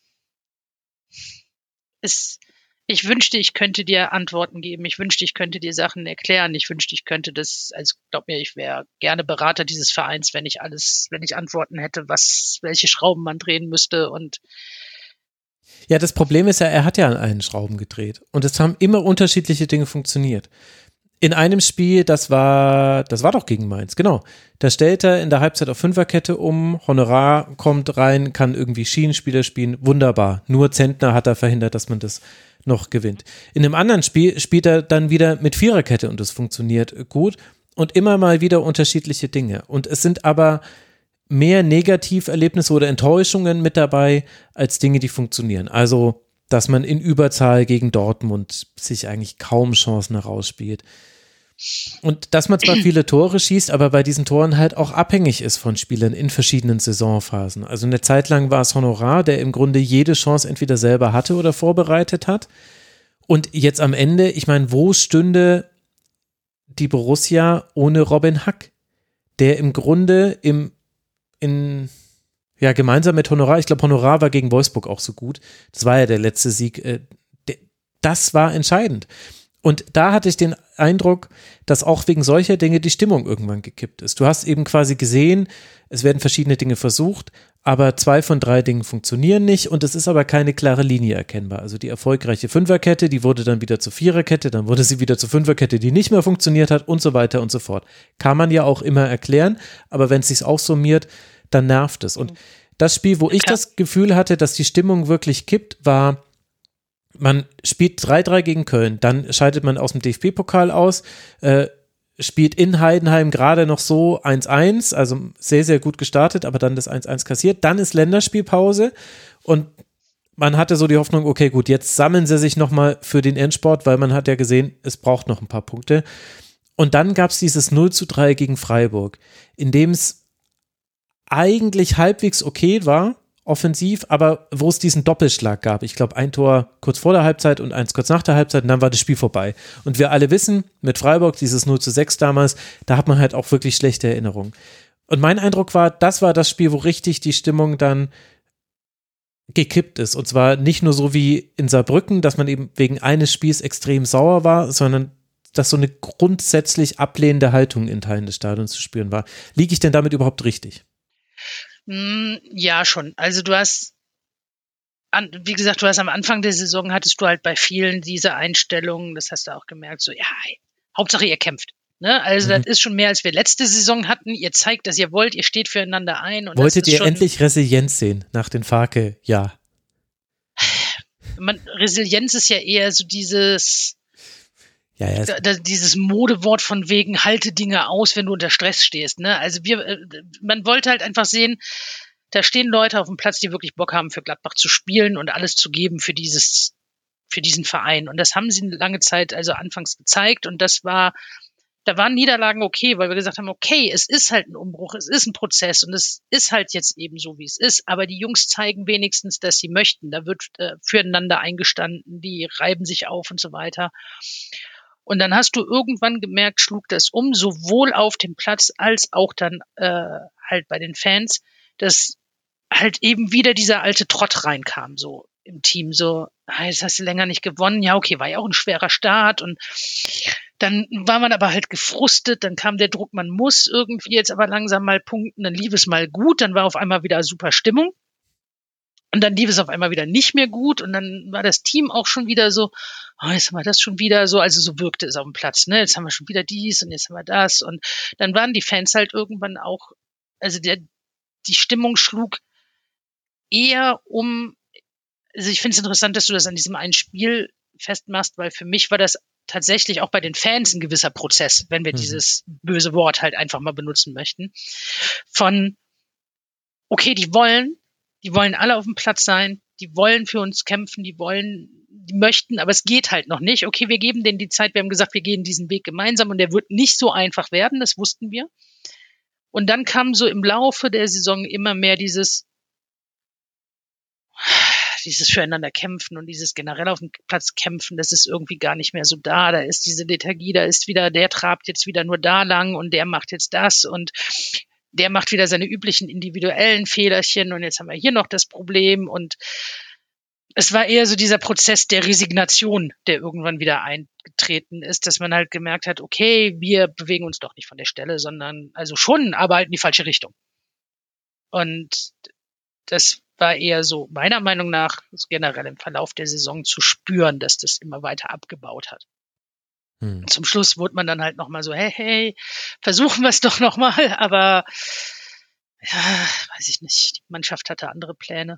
D: ich wünschte, ich könnte dir Antworten geben. Ich wünschte, ich könnte dir Sachen erklären. Ich wünschte, ich könnte glaub mir, ich wäre gerne Berater dieses Vereins, wenn ich Antworten hätte, welche Schrauben man drehen müsste und
A: ja, das Problem ist ja, er hat ja an allen Schrauben gedreht und es haben immer unterschiedliche Dinge funktioniert. In einem Spiel, das war doch gegen Mainz, genau. Da stellt er in der Halbzeit auf Fünferkette um, Honorar kommt rein, kann irgendwie Schienenspieler spielen, wunderbar. Nur Zentner hat er verhindert, dass man das noch gewinnt. In einem anderen Spiel spielt er dann wieder mit Viererkette und das funktioniert gut und immer mal wieder unterschiedliche Dinge. Und es sind aber mehr Negativerlebnisse oder Enttäuschungen mit dabei, als Dinge, die funktionieren. Also, dass man in Überzahl gegen Dortmund sich eigentlich kaum Chancen herausspielt. Und dass man zwar viele Tore schießt, aber bei diesen Toren halt auch abhängig ist von Spielern in verschiedenen Saisonphasen. Also eine Zeit lang war es Honorar, der im Grunde jede Chance entweder selber hatte oder vorbereitet hat. Und jetzt am Ende, ich meine, wo stünde die Borussia ohne Robin Hack, der im Grunde gemeinsam mit Honorar, ich glaube, Honorar war gegen Wolfsburg auch so gut. Das war ja der letzte Sieg. Das war entscheidend. Und da hatte ich den Eindruck, dass auch wegen solcher Dinge die Stimmung irgendwann gekippt ist. Du hast eben quasi gesehen, es werden verschiedene Dinge versucht, aber 2 von 3 Dingen funktionieren nicht und es ist aber keine klare Linie erkennbar. Also die erfolgreiche Fünferkette, die wurde dann wieder zur Viererkette, dann wurde sie wieder zur Fünferkette, die nicht mehr funktioniert hat und so weiter und so fort. Kann man ja auch immer erklären, aber wenn es sich auch summiert, dann nervt es. Und das Spiel, wo ich das Gefühl hatte, dass die Stimmung wirklich kippt, war, man spielt 3:3 gegen Köln, dann scheidet man aus dem DFB-Pokal aus, spielt in Heidenheim gerade noch so 1:1, also sehr, sehr gut gestartet, aber dann das 1:1 kassiert, dann ist Länderspielpause und man hatte so die Hoffnung, okay, gut, jetzt sammeln sie sich nochmal für den Endsport, weil man hat ja gesehen, es braucht noch ein paar Punkte. Und dann gab es dieses 0:3 gegen Freiburg, in dem es eigentlich halbwegs okay war, offensiv, aber wo es diesen Doppelschlag gab. Ich glaube, ein Tor kurz vor der Halbzeit und eins kurz nach der Halbzeit und dann war das Spiel vorbei. Und wir alle wissen, mit Freiburg, dieses 0:6 damals, da hat man halt auch wirklich schlechte Erinnerungen. Und mein Eindruck war, das war das Spiel, wo richtig die Stimmung dann gekippt ist. Und zwar nicht nur so wie in Saarbrücken, dass man eben wegen eines Spiels extrem sauer war, sondern dass so eine grundsätzlich ablehnende Haltung in Teilen des Stadions zu spüren war. Liege ich denn damit überhaupt richtig?
D: Ja, schon. Also wie gesagt, du hast am Anfang der Saison, hattest du halt bei vielen diese Einstellungen, das hast du auch gemerkt, so, ja, Hauptsache ihr kämpft. Ne? Also das ist schon mehr, als wir letzte Saison hatten. Ihr zeigt, dass ihr wollt, ihr steht füreinander ein. Und
A: wolltet ihr endlich Resilienz sehen nach den Farke? Ja.
D: Resilienz ist ja eher so dieses
A: Ja.
D: Dieses Modewort von wegen halte Dinge aus, wenn du unter Stress stehst. Ne? Also man wollte halt einfach sehen, da stehen Leute auf dem Platz, die wirklich Bock haben, für Gladbach zu spielen und alles zu geben für diesen Verein. Und das haben sie eine lange Zeit also anfangs gezeigt. Und da waren Niederlagen okay, weil wir gesagt haben, okay, es ist halt ein Umbruch, es ist ein Prozess und es ist halt jetzt eben so, wie es ist. Aber die Jungs zeigen wenigstens, dass sie möchten. Da wird füreinander eingestanden, die reiben sich auf und so weiter. Und dann hast du irgendwann gemerkt, schlug das um, sowohl auf dem Platz als auch dann halt bei den Fans, dass halt eben wieder dieser alte Trott reinkam, so im Team. So, jetzt hast du länger nicht gewonnen. Ja, okay, war ja auch ein schwerer Start. Und dann war man aber halt gefrustet. Dann kam der Druck, man muss irgendwie jetzt aber langsam mal punkten. Dann lief es mal gut. Dann war auf einmal wieder super Stimmung. Und dann lief es auf einmal wieder nicht mehr gut. Und dann war das Team auch schon wieder so, jetzt haben wir das schon wieder so. Also so wirkte es auf dem Platz. Ne? Jetzt haben wir schon wieder dies und jetzt haben wir das. Und dann waren die Fans halt irgendwann auch, also die Stimmung schlug eher um. Also ich finde es interessant, dass du das an diesem einen Spiel festmachst, weil für mich war das tatsächlich auch bei den Fans ein gewisser Prozess, wenn wir dieses böse Wort halt einfach mal benutzen möchten. Von, okay, die wollen alle auf dem Platz sein, die wollen für uns kämpfen, die möchten, aber es geht halt noch nicht. Okay, wir geben denen die Zeit, wir haben gesagt, wir gehen diesen Weg gemeinsam und der wird nicht so einfach werden, das wussten wir. Und dann kam so im Laufe der Saison immer mehr dieses füreinander kämpfen und dieses generell auf dem Platz kämpfen, das ist irgendwie gar nicht mehr so da. Da ist diese Lethargie, da ist wieder, der trabt jetzt wieder nur da lang und der macht jetzt das und der macht wieder seine üblichen individuellen Fehlerchen und jetzt haben wir hier noch das Problem und es war eher so dieser Prozess der Resignation, der irgendwann wieder eingetreten ist, dass man halt gemerkt hat, okay, wir bewegen uns doch nicht von der Stelle, sondern, also schon, aber halt in die falsche Richtung. Und das war eher so, meiner Meinung nach, generell im Verlauf der Saison zu spüren, dass das immer weiter abgebaut hat. Zum Schluss wurde man dann halt nochmal so, hey, versuchen wir es doch nochmal, aber ja, weiß ich nicht, die Mannschaft hatte andere Pläne.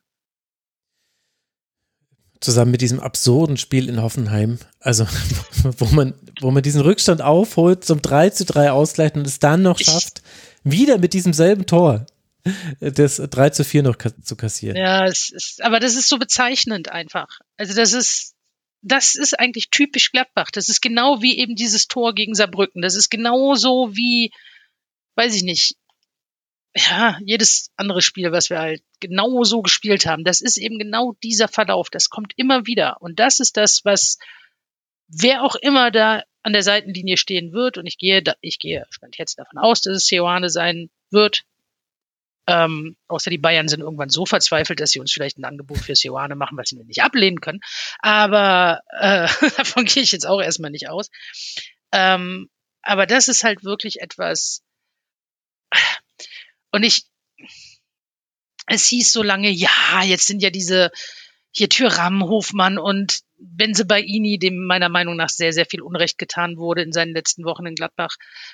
A: Zusammen mit diesem absurden Spiel in Hoffenheim, also wo man diesen Rückstand aufholt, zum 3:3 ausgleicht und es dann noch schafft, wieder mit diesem selben Tor das 3:4 noch zu kassieren.
D: Ja, aber das ist so bezeichnend einfach. Also das ist eigentlich typisch Gladbach. Das ist genau wie eben dieses Tor gegen Saarbrücken. Das ist genauso wie, weiß ich nicht, ja, jedes andere Spiel, was wir halt genau so gespielt haben. Das ist eben genau dieser Verlauf. Das kommt immer wieder. Und das ist das, was wer auch immer da an der Seitenlinie stehen wird, und ich gehe Stand jetzt davon aus, dass es Seoane sein wird, außer die Bayern sind irgendwann so verzweifelt, dass sie uns vielleicht ein Angebot für Seoane machen, was sie mir nicht ablehnen können. Aber davon gehe ich jetzt auch erstmal nicht aus. Aber das ist halt wirklich etwas. Und es hieß so lange, ja, jetzt sind ja diese hier Thuram, Hofmann und Bensebaini, dem meiner Meinung nach sehr, sehr viel Unrecht getan wurde in seinen letzten Wochen in Gladbach.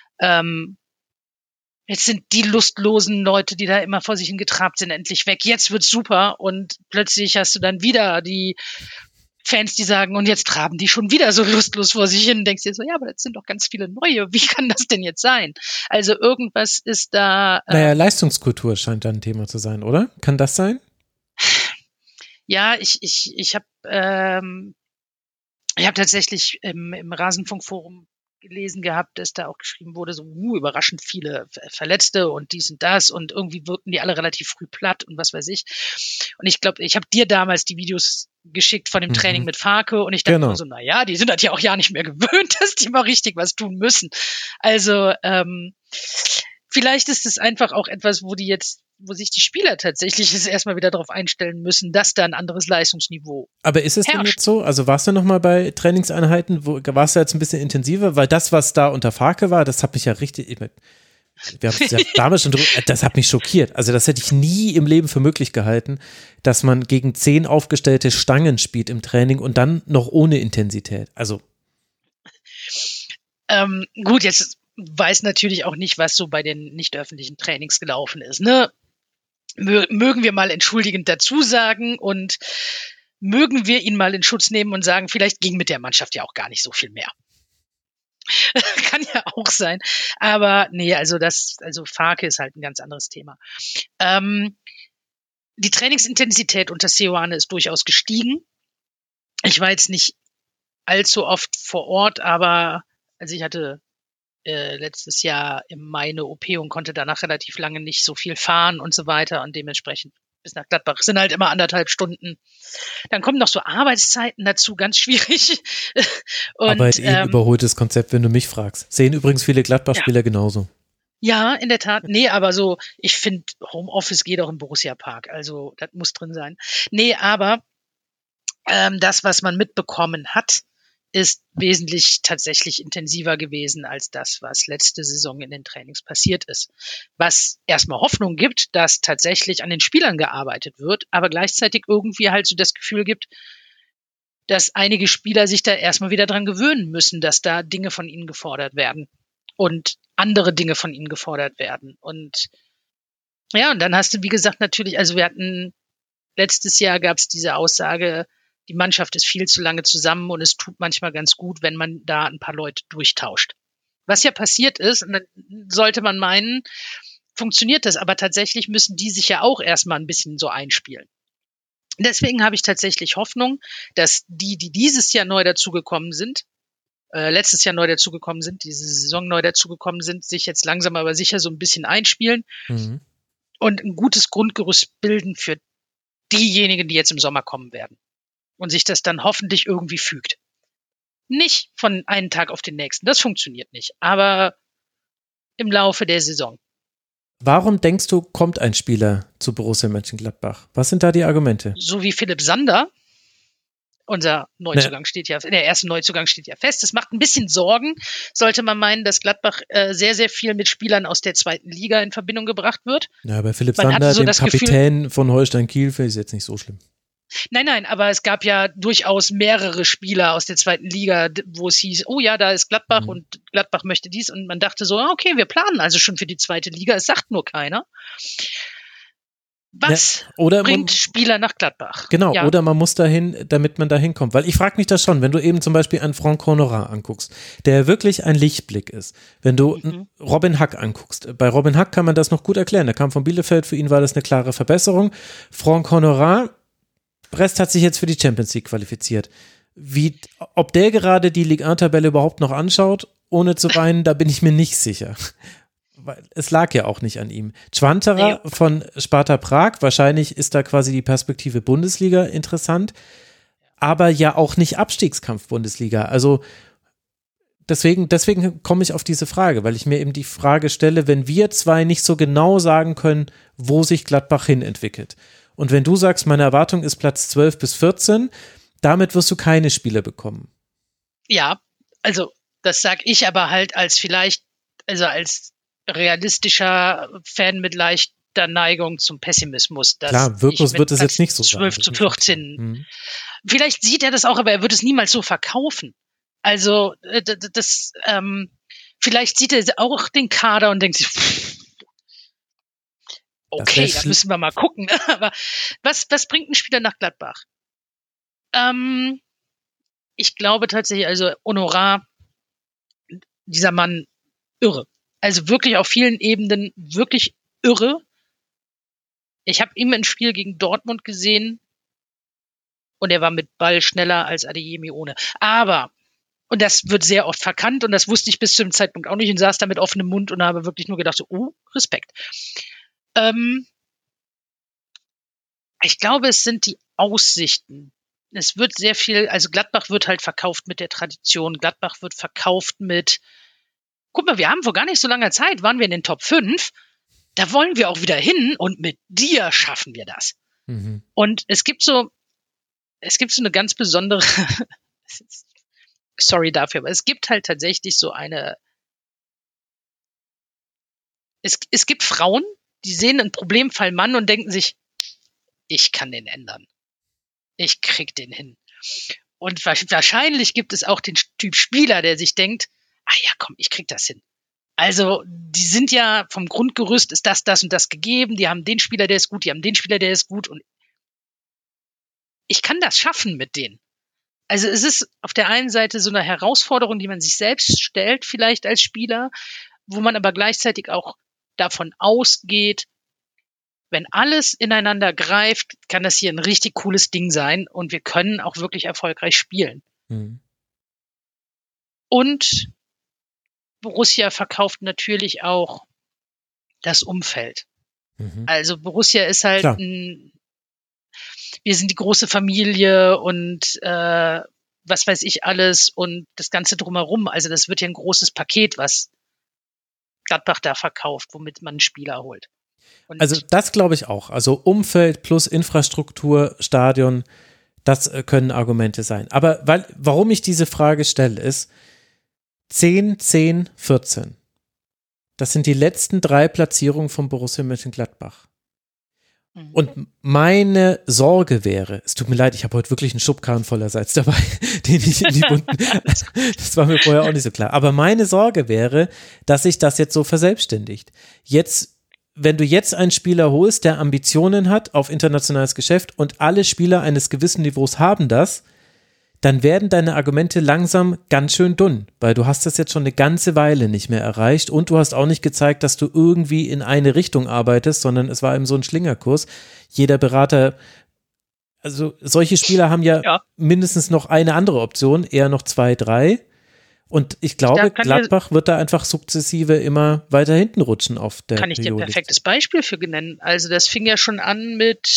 D: Jetzt sind die lustlosen Leute, die da immer vor sich hin getrabt sind, endlich weg. Jetzt wird's super. Und plötzlich hast du dann wieder die Fans, die sagen, und jetzt traben die schon wieder so lustlos vor sich hin. Und denkst dir so, ja, aber das sind doch ganz viele neue. Wie kann das denn jetzt sein? Also irgendwas ist da.
A: Naja, Leistungskultur scheint da ein Thema zu sein, oder? Kann das sein?
D: Ja, ich habe tatsächlich im Rasenfunkforum gelesen gehabt, dass da auch geschrieben wurde, so überraschend viele Verletzte und dies und das und irgendwie wirkten die alle relativ früh platt und was weiß ich. Und ich glaube, ich habe dir damals die Videos geschickt von dem Training mit Farke und ich dachte nur so, naja, die sind halt ja auch ja nicht mehr gewöhnt, dass die mal richtig was tun müssen. Also vielleicht ist es einfach auch etwas, wo sich die Spieler tatsächlich jetzt erstmal wieder darauf einstellen müssen, dass da ein anderes Leistungsniveau
A: Aber ist es denn jetzt so? Also warst du noch mal bei Trainingseinheiten, warst du jetzt ein bisschen intensiver? Weil das, was da unter Farke war, das hat mich ja richtig, wir haben es ja damals schon drüber, das hat mich schockiert. Also das hätte ich nie im Leben für möglich gehalten, dass man gegen 10 aufgestellte Stangen spielt im Training und dann noch ohne Intensität. Also
D: gut, jetzt weiß natürlich auch nicht, was so bei den nicht öffentlichen Trainings gelaufen ist, ne? Mögen wir mal entschuldigend dazu sagen und mögen wir ihn mal in Schutz nehmen und sagen, vielleicht ging mit der Mannschaft ja auch gar nicht so viel mehr. Kann ja auch sein. Aber nee, also Farke ist halt ein ganz anderes Thema. Die Trainingsintensität unter Seoane ist durchaus gestiegen. Ich war jetzt nicht allzu oft vor Ort, aber also ich hatte letztes Jahr im Mai eine OP und konnte danach relativ lange nicht so viel fahren und so weiter und dementsprechend bis nach Gladbach sind halt immer 1,5 Stunden. Dann kommen noch so Arbeitszeiten dazu, ganz schwierig. Und,
A: aber überholtes Konzept, wenn du mich fragst. Sehen übrigens viele Gladbach-Spieler genauso.
D: Ja, in der Tat. Nee, aber so, ich finde, Homeoffice geht auch im Borussia Park. Also, das muss drin sein. Nee, aber das, was man mitbekommen hat, ist wesentlich tatsächlich intensiver gewesen als das, was letzte Saison in den Trainings passiert ist. Was erstmal Hoffnung gibt, dass tatsächlich an den Spielern gearbeitet wird, aber gleichzeitig irgendwie halt so das Gefühl gibt, dass einige Spieler sich da erstmal wieder dran gewöhnen müssen, dass da Dinge von ihnen gefordert werden und andere Dinge von ihnen gefordert werden. Und ja, und dann hast du, wie gesagt, natürlich, also letztes Jahr gab es diese Aussage, die Mannschaft ist viel zu lange zusammen und es tut manchmal ganz gut, wenn man da ein paar Leute durchtauscht. Was ja passiert ist, und dann sollte man meinen, funktioniert das, aber tatsächlich müssen die sich ja auch erstmal ein bisschen so einspielen. Deswegen habe ich tatsächlich Hoffnung, dass die dieses Jahr neu dazugekommen sind, letztes Jahr neu dazugekommen sind, diese Saison neu dazugekommen sind, sich jetzt langsam aber sicher so ein bisschen einspielen und ein gutes Grundgerüst bilden für diejenigen, die jetzt im Sommer kommen werden. Und sich das dann hoffentlich irgendwie fügt. Nicht von einem Tag auf den nächsten, das funktioniert nicht, aber im Laufe der Saison.
A: Warum denkst du, kommt ein Spieler zu Borussia Mönchengladbach? Was sind da die Argumente?
D: So wie Philipp Sander, unser Neuzugang der erste Neuzugang steht ja fest. Es macht ein bisschen Sorgen, sollte man meinen, dass Gladbach sehr, sehr viel mit Spielern aus der 2. Liga in Verbindung gebracht wird.
A: Ja, bei Philipp Sander, dem Kapitän von Holstein Kiel, finde ich es jetzt nicht so schlimm.
D: Nein, aber es gab ja durchaus mehrere Spieler aus der 2. Liga, wo es hieß, oh ja, da ist Gladbach und Gladbach möchte dies und man dachte so, okay, wir planen also schon für die 2. Liga, es sagt nur keiner. Was bringt Spieler nach Gladbach?
A: Genau, ja. Oder man muss dahin, damit man dahin kommt. Weil ich frage mich das schon, wenn du eben zum Beispiel einen Franck Honorat anguckst, der wirklich ein Lichtblick ist. Wenn du Robin Hack anguckst, bei Robin Hack kann man das noch gut erklären. Der kam von Bielefeld, für ihn war das eine klare Verbesserung. Franck Honorat, Brest hat sich jetzt für die Champions League qualifiziert. Ob der gerade die Ligue 1-Tabelle überhaupt noch anschaut, ohne zu weinen, da bin ich mir nicht sicher. Weil es lag ja auch nicht an ihm. Čvantara von Sparta Prag, wahrscheinlich ist da quasi die Perspektive Bundesliga interessant, aber ja auch nicht Abstiegskampf Bundesliga. Also deswegen komme ich auf diese Frage, weil ich mir eben die Frage stelle, wenn wir zwei nicht so genau sagen können, wo sich Gladbach hin entwickelt. Und wenn du sagst, meine Erwartung ist Platz 12 bis 14, damit wirst du keine Spiele bekommen.
D: Ja, also das sag ich aber halt als realistischer Fan mit leichter Neigung zum Pessimismus.
A: Klar, Wirkus wird es jetzt nicht so
D: 12 zu 14. Vielleicht sieht er das auch, aber er wird es niemals so verkaufen. Also vielleicht sieht er auch den Kader und denkt sich, okay, da müssen wir mal gucken. Aber was bringt ein Spieler nach Gladbach? Ich glaube tatsächlich, also Honorat, dieser Mann, irre. Also wirklich auf vielen Ebenen wirklich irre. Ich habe ihn im Spiel gegen Dortmund gesehen und er war mit Ball schneller als Adeyemi ohne. Aber, und das wird sehr oft verkannt und das wusste ich bis zu dem Zeitpunkt auch nicht und saß da mit offenem Mund und habe wirklich nur gedacht, so, Respekt. Ich glaube, es sind die Aussichten. Es wird sehr viel, also Gladbach wird halt verkauft mit der Tradition. Gladbach wird verkauft mit, guck mal, wir haben vor gar nicht so langer Zeit, waren wir in den Top 5. Da wollen wir auch wieder hin und mit dir schaffen wir das. Und es gibt so eine ganz besondere, sorry dafür, aber es gibt halt tatsächlich so eine, es gibt Frauen, die sehen einen Problemfall Mann und denken sich, ich kann den ändern. Ich krieg den hin. Und wahrscheinlich gibt es auch den Typ Spieler, der sich denkt, ja komm, ich krieg das hin. Also, die sind ja vom Grundgerüst, ist das und das gegeben, die haben den Spieler, der ist gut, die haben den Spieler, der ist gut und ich kann das schaffen mit denen. Also es ist auf der einen Seite so eine Herausforderung, die man sich selbst stellt, vielleicht als Spieler, wo man aber gleichzeitig auch davon ausgeht, wenn alles ineinander greift, kann das hier ein richtig cooles Ding sein und wir können auch wirklich erfolgreich spielen.
A: Mhm.
D: Und Borussia verkauft natürlich auch das Umfeld.
A: Mhm.
D: Also Borussia ist halt
A: Klar.
D: wir sind die große Familie und was weiß ich alles und das Ganze drumherum. Also das wird ja ein großes Paket, was Gladbach da verkauft, womit man einen Spieler holt. Und
A: Also das glaube ich auch. Also Umfeld plus Infrastruktur, Stadion, das können Argumente sein. Aber warum ich diese Frage stelle, ist 10, 10, 14. Das sind die letzten 3 Platzierungen von Borussia Mönchengladbach. Und meine Sorge wäre, es tut mir leid, ich habe heute wirklich einen Schubkarren voller Salz dabei, den ich in die Wunden, das war mir vorher auch nicht so klar, aber meine Sorge wäre, dass sich das jetzt so verselbstständigt. Jetzt, wenn du jetzt einen Spieler holst, der Ambitionen hat auf internationales Geschäft und alle Spieler eines gewissen Niveaus haben das, dann werden deine Argumente langsam ganz schön dünn, weil du hast das jetzt schon eine ganze Weile nicht mehr erreicht und du hast auch nicht gezeigt, dass du irgendwie in eine Richtung arbeitest, sondern es war eben so ein Schlingerkurs. Jeder Berater, also solche Spieler haben ja mindestens noch eine andere Option, eher noch 2, 3 und ich glaube, Gladbach wird da einfach sukzessive immer weiter hinten rutschen auf der
D: Kann ich dir ein perfektes Beispiel für nennen. Also das fing ja schon an mit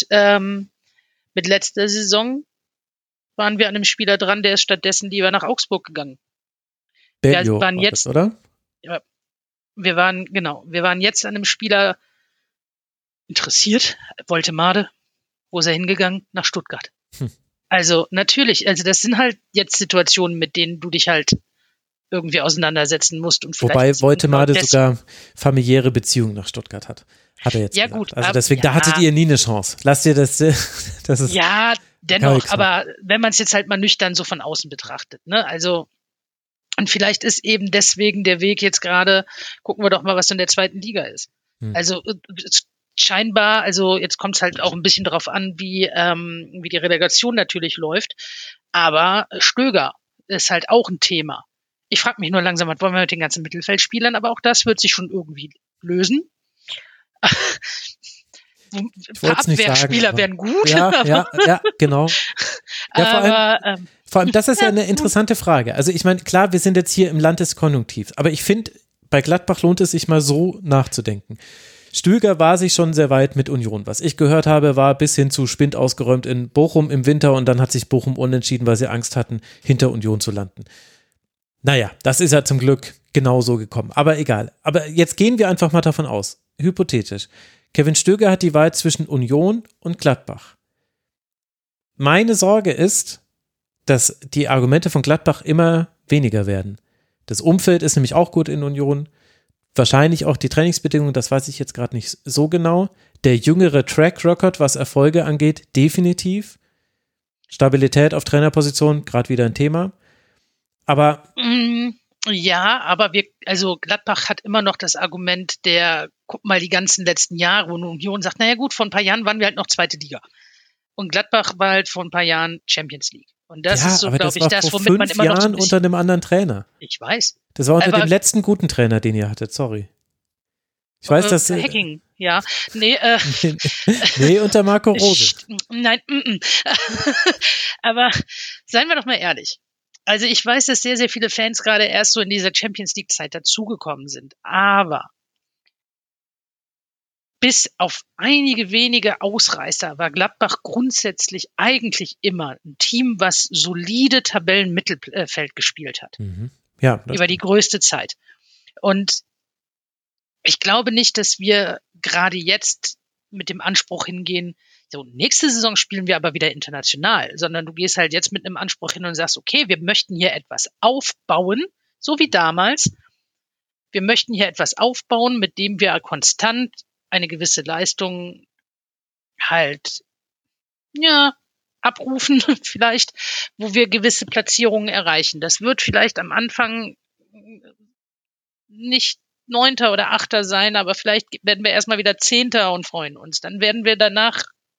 D: letzter Saison, waren wir an einem Spieler dran, der ist stattdessen lieber nach Augsburg gegangen.
A: Bellio
D: wir waren jetzt,
A: das, oder?
D: Ja, wir waren jetzt an einem Spieler interessiert, Woltemade. Wo ist er hingegangen? Nach Stuttgart. Also natürlich, also das sind halt jetzt Situationen, mit denen du dich halt irgendwie auseinandersetzen musst. Und
A: wobei Woltemade sogar familiäre Beziehungen nach Stuttgart hat. Hat er jetzt
D: ja,
A: gesagt.
D: gut,
A: also deswegen, da hattet ihr nie eine Chance. Lasst ihr das ist
D: ja, dennoch, aber wenn man es jetzt halt mal nüchtern so von außen betrachtet, ne, also und vielleicht ist eben deswegen der Weg jetzt gerade, gucken wir doch mal, was in der 2. Liga ist. Also scheinbar, also jetzt kommt es halt auch ein bisschen darauf an, wie die Relegation natürlich läuft, aber Stöger ist halt auch ein Thema. Ich frage mich nur langsam, was wollen wir mit den ganzen Mittelfeldspielern, aber auch das wird sich schon irgendwie lösen. Ein paar Abwehrspieler wären gut.
A: Ja, genau. Ja, vor allem, das ist ja eine interessante Frage. Also ich meine, klar, wir sind jetzt hier im Land des Konjunktivs, aber ich finde, bei Gladbach lohnt es sich mal so nachzudenken. Stöger war sich schon sehr weit mit Union. Was ich gehört habe, war bis hin zu Spind ausgeräumt in Bochum im Winter und dann hat sich Bochum unentschieden, weil sie Angst hatten, hinter Union zu landen. Naja, das ist ja zum Glück genauso gekommen. Aber egal. Aber jetzt gehen wir einfach mal davon aus, hypothetisch. Kevin Stöger hat die Wahl zwischen Union und Gladbach. Meine Sorge ist, dass die Argumente von Gladbach immer weniger werden. Das Umfeld ist nämlich auch gut in Union. Wahrscheinlich auch die Trainingsbedingungen, das weiß ich jetzt gerade nicht so genau. Der jüngere Track Record, was Erfolge angeht, definitiv. Stabilität auf Trainerposition, gerade wieder ein Thema. Aber
D: ja, aber also Gladbach hat immer noch das Argument guck mal, die ganzen letzten Jahre, wo Union sagt, naja gut, vor ein paar Jahren waren wir halt noch 2. Liga. Und Gladbach war halt vor ein paar Jahren Champions League. Und das ist so, glaube ich, das, womit man immer noch so ein bisschen,
A: unter einem anderen Trainer.
D: Ich weiß.
A: Das war unter dem letzten guten Trainer, den ihr hattet, sorry. Ich weiß, dass
D: Hacking, ja. Nee,
A: nee, unter Marco Rose.
D: Nein, aber seien wir doch mal ehrlich. Also ich weiß, dass sehr, sehr viele Fans gerade erst so in dieser Champions League-Zeit dazugekommen sind. Aber bis auf einige wenige Ausreißer war Gladbach grundsätzlich eigentlich immer ein Team, was solide Tabellenmittelfeld gespielt hat.
A: Ja,
D: über die größte Zeit. Und ich glaube nicht, dass wir gerade jetzt mit dem Anspruch hingehen, so nächste Saison spielen wir aber wieder international, sondern du gehst halt jetzt mit einem Anspruch hin und sagst, okay, wir möchten hier etwas aufbauen, so wie damals. Wir möchten hier etwas aufbauen, mit dem wir konstant eine gewisse Leistung halt, abrufen vielleicht, wo wir gewisse Platzierungen erreichen. Das wird vielleicht am Anfang nicht 9. oder 8. sein, aber vielleicht werden wir erstmal wieder 10. und freuen uns. Dann werden wir danach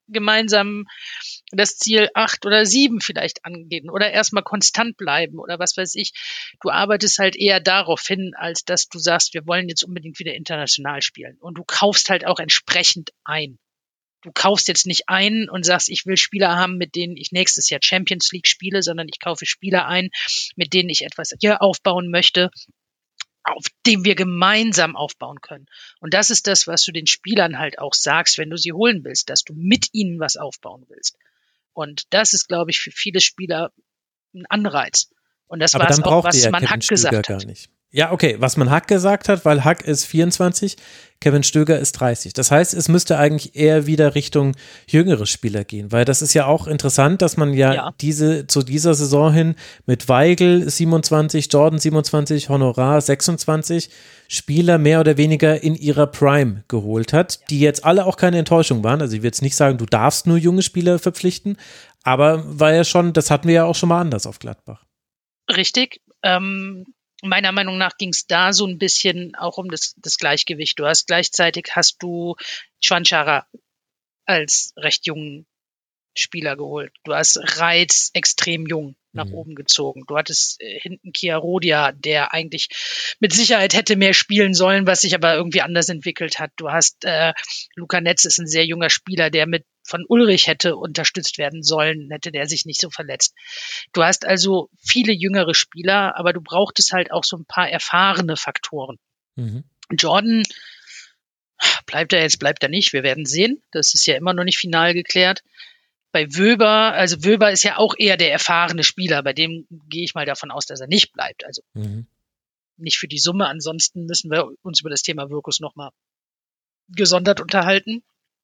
D: gemeinsam das Ziel 8 oder 7 vielleicht angehen oder erstmal konstant bleiben oder was weiß ich. Du arbeitest halt eher darauf hin, als dass du sagst, wir wollen jetzt unbedingt wieder international spielen. Und du kaufst halt auch entsprechend ein. Du kaufst jetzt nicht ein und sagst, ich will Spieler haben, mit denen ich nächstes Jahr Champions League spiele, sondern ich kaufe Spieler ein, mit denen ich etwas hier aufbauen möchte, auf dem wir gemeinsam aufbauen können. Und das ist das, was du den Spielern halt auch sagst, wenn du sie holen willst, dass du mit ihnen was aufbauen willst. Und das ist, glaube ich, für viele Spieler ein Anreiz. Und das war es auch, was man Hack gesagt hat.
A: Nicht. Ja, okay, was man Hack gesagt hat, weil Hack ist 24, Kevin Stöger ist 30. Das heißt, es müsste eigentlich eher wieder Richtung jüngere Spieler gehen, weil das ist ja auch interessant, dass man zu dieser Saison hin mit Weigl 27, Jordan 27, Honorar 26 Spieler mehr oder weniger in ihrer Prime geholt hat, die jetzt alle auch keine Enttäuschung waren. Also ich will jetzt nicht sagen, du darfst nur junge Spieler verpflichten, aber war ja schon, das hatten wir ja auch schon mal anders auf Gladbach.
D: Richtig. Meiner Meinung nach ging es da so ein bisschen auch um das Gleichgewicht. Gleichzeitig hast du Chwanchara als recht jungen Spieler geholt. Du hast Reitz extrem jung nach oben gezogen. Du hattest hinten Chiarodia, der eigentlich mit Sicherheit hätte mehr spielen sollen, was sich aber irgendwie anders entwickelt hat. Du hast Luca Netz ist ein sehr junger Spieler, der von Ulrich hätte unterstützt werden sollen, hätte der sich nicht so verletzt. Du hast also viele jüngere Spieler, aber du brauchtest halt auch so ein paar erfahrene Faktoren. Jordan, bleibt er nicht, wir werden sehen. Das ist ja immer noch nicht final geklärt. Bei Wöber, also Wöber ist ja auch eher der erfahrene Spieler, bei dem gehe ich mal davon aus, dass er nicht bleibt. Also nicht für die Summe, ansonsten müssen wir uns über das Thema Wirkus nochmal gesondert unterhalten.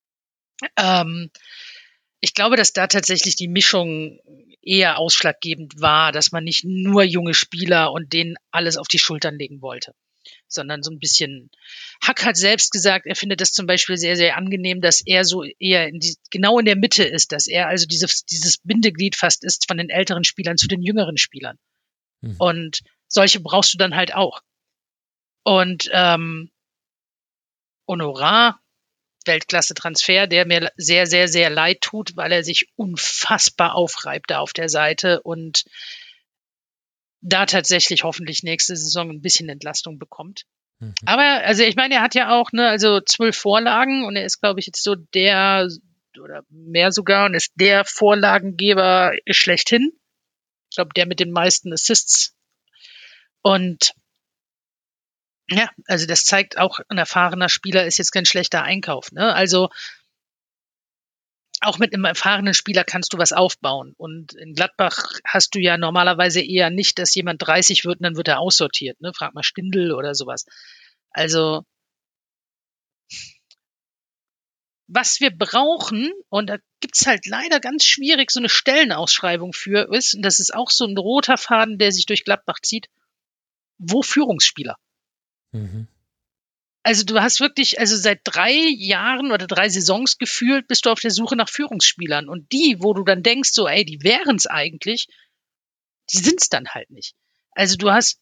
D: Ich glaube, dass da tatsächlich die Mischung eher ausschlaggebend war, dass man nicht nur junge Spieler und denen alles auf die Schultern legen wollte, sondern so ein bisschen. Hack hat selbst gesagt, er findet das zum Beispiel sehr, sehr angenehm, dass er so eher genau in der Mitte ist, dass er also dieses Bindeglied fast ist von den älteren Spielern zu den jüngeren Spielern. Und solche brauchst du dann halt auch. Und Honorar, Weltklasse-Transfer, der mir sehr, sehr, sehr leid tut, weil er sich unfassbar aufreibt da auf der Seite und da tatsächlich hoffentlich nächste Saison ein bisschen Entlastung bekommt. Aber, also ich meine, er hat ja auch 12 Vorlagen und er ist, glaube ich, jetzt so oder mehr sogar und ist der Vorlagengeber schlechthin. Ich glaube, der mit den meisten Assists. Und ja, also das zeigt auch, ein erfahrener Spieler ist jetzt kein schlechter Einkauf. Ne? Also auch mit einem erfahrenen Spieler kannst du was aufbauen. Und in Gladbach hast du ja normalerweise eher nicht, dass jemand 30 wird und dann wird er aussortiert. Ne? Frag mal Stindl oder sowas. Also was wir brauchen, und da gibt's halt leider ganz schwierig so eine Stellenausschreibung für, und das ist auch so ein roter Faden, der sich durch Gladbach zieht, wo Führungsspieler? Also du hast wirklich, also seit 3 Jahren oder 3 Saisons gefühlt, bist du auf der Suche nach Führungsspielern. Und die, wo du dann denkst, so, ey, die wären's eigentlich, die sind's dann halt nicht. Also du hast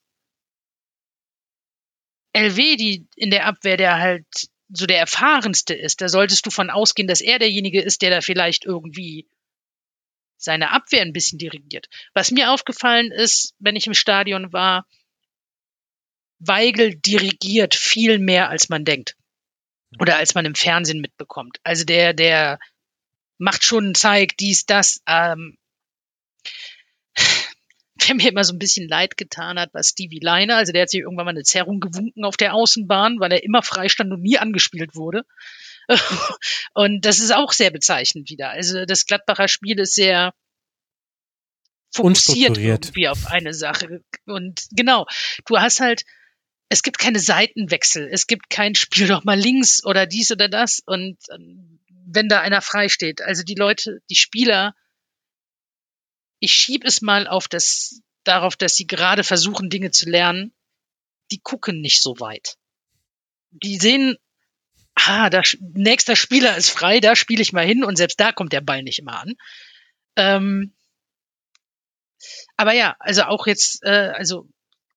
D: LW, die in der Abwehr, der halt so der erfahrenste ist. Da solltest du von ausgehen, dass er derjenige ist, der da vielleicht irgendwie seine Abwehr ein bisschen dirigiert. Was mir aufgefallen ist, wenn ich im Stadion war, Weigl dirigiert viel mehr, als man denkt. Oder als man im Fernsehen mitbekommt. Also der macht schon, zeigt dies, das. Wer mir immer so ein bisschen leid getan hat, war Stevie Leiner. Also der hat sich irgendwann mal eine Zerrung gewunken auf der Außenbahn, weil er immer frei stand und nie angespielt wurde. Und das ist auch sehr bezeichnend wieder. Also das Gladbacher Spiel ist sehr fokussiert irgendwie auf eine Sache. Und genau, du hast halt, es gibt keine Seitenwechsel, es gibt kein Spiel doch mal links oder dies oder das. Und wenn da einer frei steht, also die Leute, die Spieler, ich schiebe es mal darauf, dass sie gerade versuchen, Dinge zu lernen, die gucken nicht so weit. Die sehen, nächster Spieler ist frei, da spiele ich mal hin und selbst da kommt der Ball nicht immer an. Aber ja, also auch jetzt,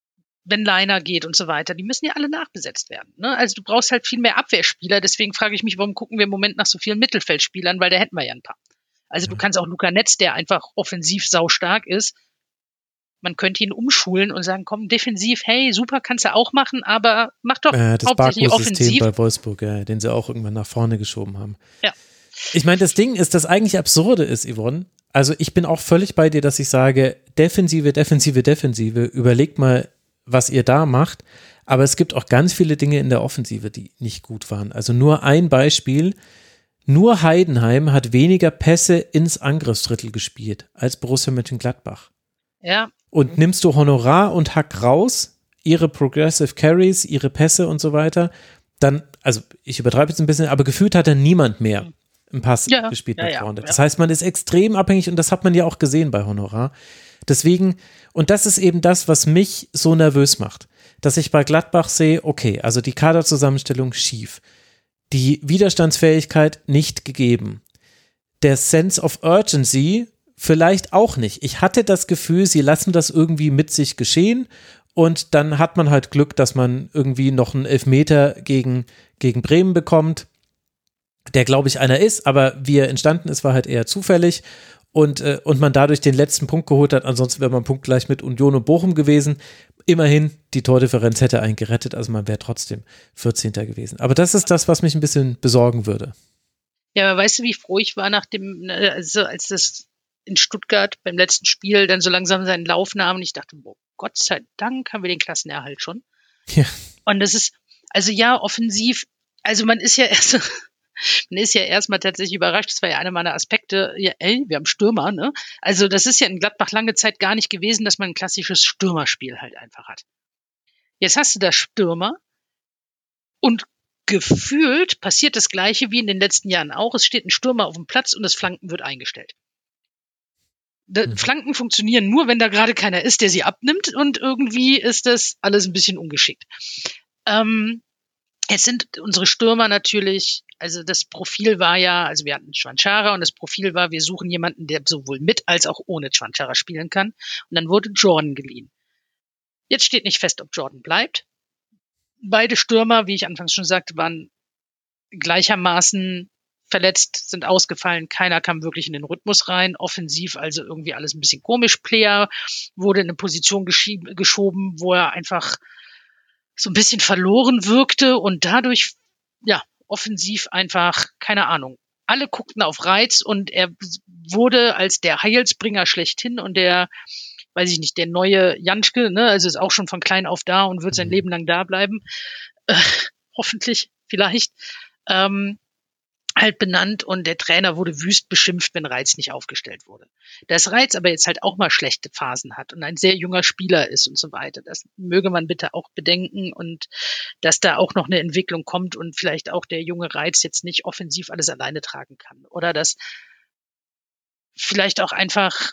D: wenn Liner geht und so weiter, die müssen ja alle nachbesetzt werden. Ne? Also du brauchst halt viel mehr Abwehrspieler. Deswegen frage ich mich, warum gucken wir im Moment nach so vielen Mittelfeldspielern, weil da hätten wir ja ein paar. Also du kannst auch Luca Netz, der einfach offensiv saustark ist, man könnte ihn umschulen und sagen, komm, defensiv, hey, super, kannst du auch machen, aber mach doch
A: das
D: hauptsächlich
A: Barco-System
D: offensiv.
A: bei Wolfsburg, ja, den sie auch irgendwann nach vorne geschoben haben.
D: Ja.
A: Ich meine, das Ding ist, das eigentlich Absurde ist, Yvonne, also ich bin auch völlig bei dir, dass ich sage, Defensive, überlegt mal, was ihr da macht, aber es gibt auch ganz viele Dinge in der Offensive, die nicht gut waren. Also nur ein Beispiel, nur Heidenheim hat weniger Pässe ins Angriffsdrittel gespielt als Borussia Mönchengladbach.
D: Ja.
A: Und nimmst du Honorar und Hack raus, ihre Progressive Carries, ihre Pässe und so weiter, dann, also ich übertreibe jetzt ein bisschen, aber gefühlt hat dann niemand mehr einen Pass gespielt nach vorne. Das heißt, man ist extrem abhängig und das hat man ja auch gesehen bei Honorar. Deswegen, und das ist eben das, was mich so nervös macht, dass ich bei Gladbach sehe, okay, also die Kaderzusammenstellung schief, die Widerstandsfähigkeit nicht gegeben, der Sense of Urgency vielleicht auch nicht. Ich hatte das Gefühl, sie lassen das irgendwie mit sich geschehen und dann hat man halt Glück, dass man irgendwie noch einen Elfmeter gegen Bremen bekommt, der glaube ich einer ist, aber wie er entstanden ist, war halt eher zufällig und man dadurch den letzten Punkt geholt hat. Ansonsten wäre man punktgleich mit Union und Bochum gewesen. Immerhin, die Tordifferenz hätte einen gerettet, also man wäre trotzdem 14. gewesen. Aber das ist das, was mich ein bisschen besorgen würde.
D: Ja, aber weißt du, wie froh ich war als das in Stuttgart beim letzten Spiel dann so langsam seinen Lauf nahm und ich dachte, boah, Gott sei Dank haben wir den Klassenerhalt schon.
A: Ja.
D: Und das ist, also ja, offensiv, also man ist ja erstmal tatsächlich überrascht, das war ja einer meiner Aspekte, ja, wir haben Stürmer, ne? Also das ist ja in Gladbach lange Zeit gar nicht gewesen, dass man ein klassisches Stürmerspiel halt einfach hat. Jetzt hast du da Stürmer und gefühlt passiert das Gleiche wie in den letzten Jahren auch. Es steht ein Stürmer auf dem Platz und das Flanken wird eingestellt. Flanken funktionieren nur, wenn da gerade keiner ist, der sie abnimmt und irgendwie ist das alles ein bisschen ungeschickt. Jetzt sind unsere Stürmer natürlich, also das Profil war ja, also wir hatten Chwanchara und das Profil war, wir suchen jemanden, der sowohl mit als auch ohne Chwanchara spielen kann und dann wurde Jordan geliehen. Jetzt steht nicht fest, ob Jordan bleibt. Beide Stürmer, wie ich anfangs schon sagte, waren gleichermaßen verletzt, sind ausgefallen, keiner kam wirklich in den Rhythmus rein, offensiv also irgendwie alles ein bisschen komisch. Player wurde in eine Position geschoben, wo er einfach so ein bisschen verloren wirkte und dadurch, ja, offensiv einfach, keine Ahnung, alle guckten auf Reitz und er wurde als der Heilsbringer schlechthin und der, weiß ich nicht, der neue Janschke, ne, also ist auch schon von klein auf da und wird sein Leben lang da bleiben, hoffentlich, vielleicht, halt benannt und der Trainer wurde wüst beschimpft, wenn Reitz nicht aufgestellt wurde. Dass Reitz aber jetzt halt auch mal schlechte Phasen hat und ein sehr junger Spieler ist und so weiter, das möge man bitte auch bedenken und dass da auch noch eine Entwicklung kommt und vielleicht auch der junge Reitz jetzt nicht offensiv alles alleine tragen kann. Oder dass vielleicht auch einfach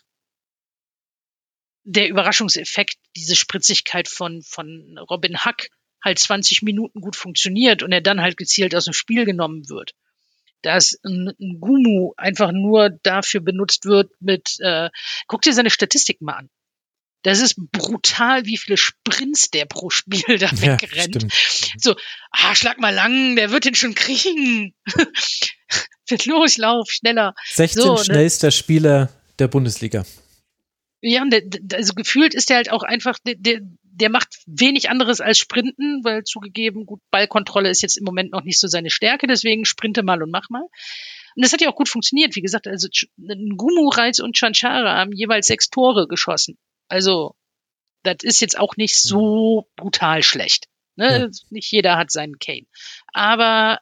D: der Überraschungseffekt, diese Spritzigkeit von Robin Hack halt 20 Minuten gut funktioniert und er dann halt gezielt aus dem Spiel genommen wird. Dass ein Gumu einfach nur dafür benutzt wird guck dir seine Statistiken mal an. Das ist brutal, wie viele Sprints der pro Spiel da wegrennt. So, schlag mal lang, der wird den schon kriegen. Los, lauf, schneller.
A: 16 schnellster Spieler der Bundesliga.
D: Ja, also gefühlt ist der halt auch einfach, der macht wenig anderes als Sprinten, weil zugegeben, gut, Ballkontrolle ist jetzt im Moment noch nicht so seine Stärke, deswegen sprinte mal und mach mal. Und das hat ja auch gut funktioniert, wie gesagt, also Gumu, Reitz und Chwanchara haben jeweils 6 Tore geschossen. Also, das ist jetzt auch nicht so brutal schlecht. Ne? Ja. Nicht jeder hat seinen Kane. Aber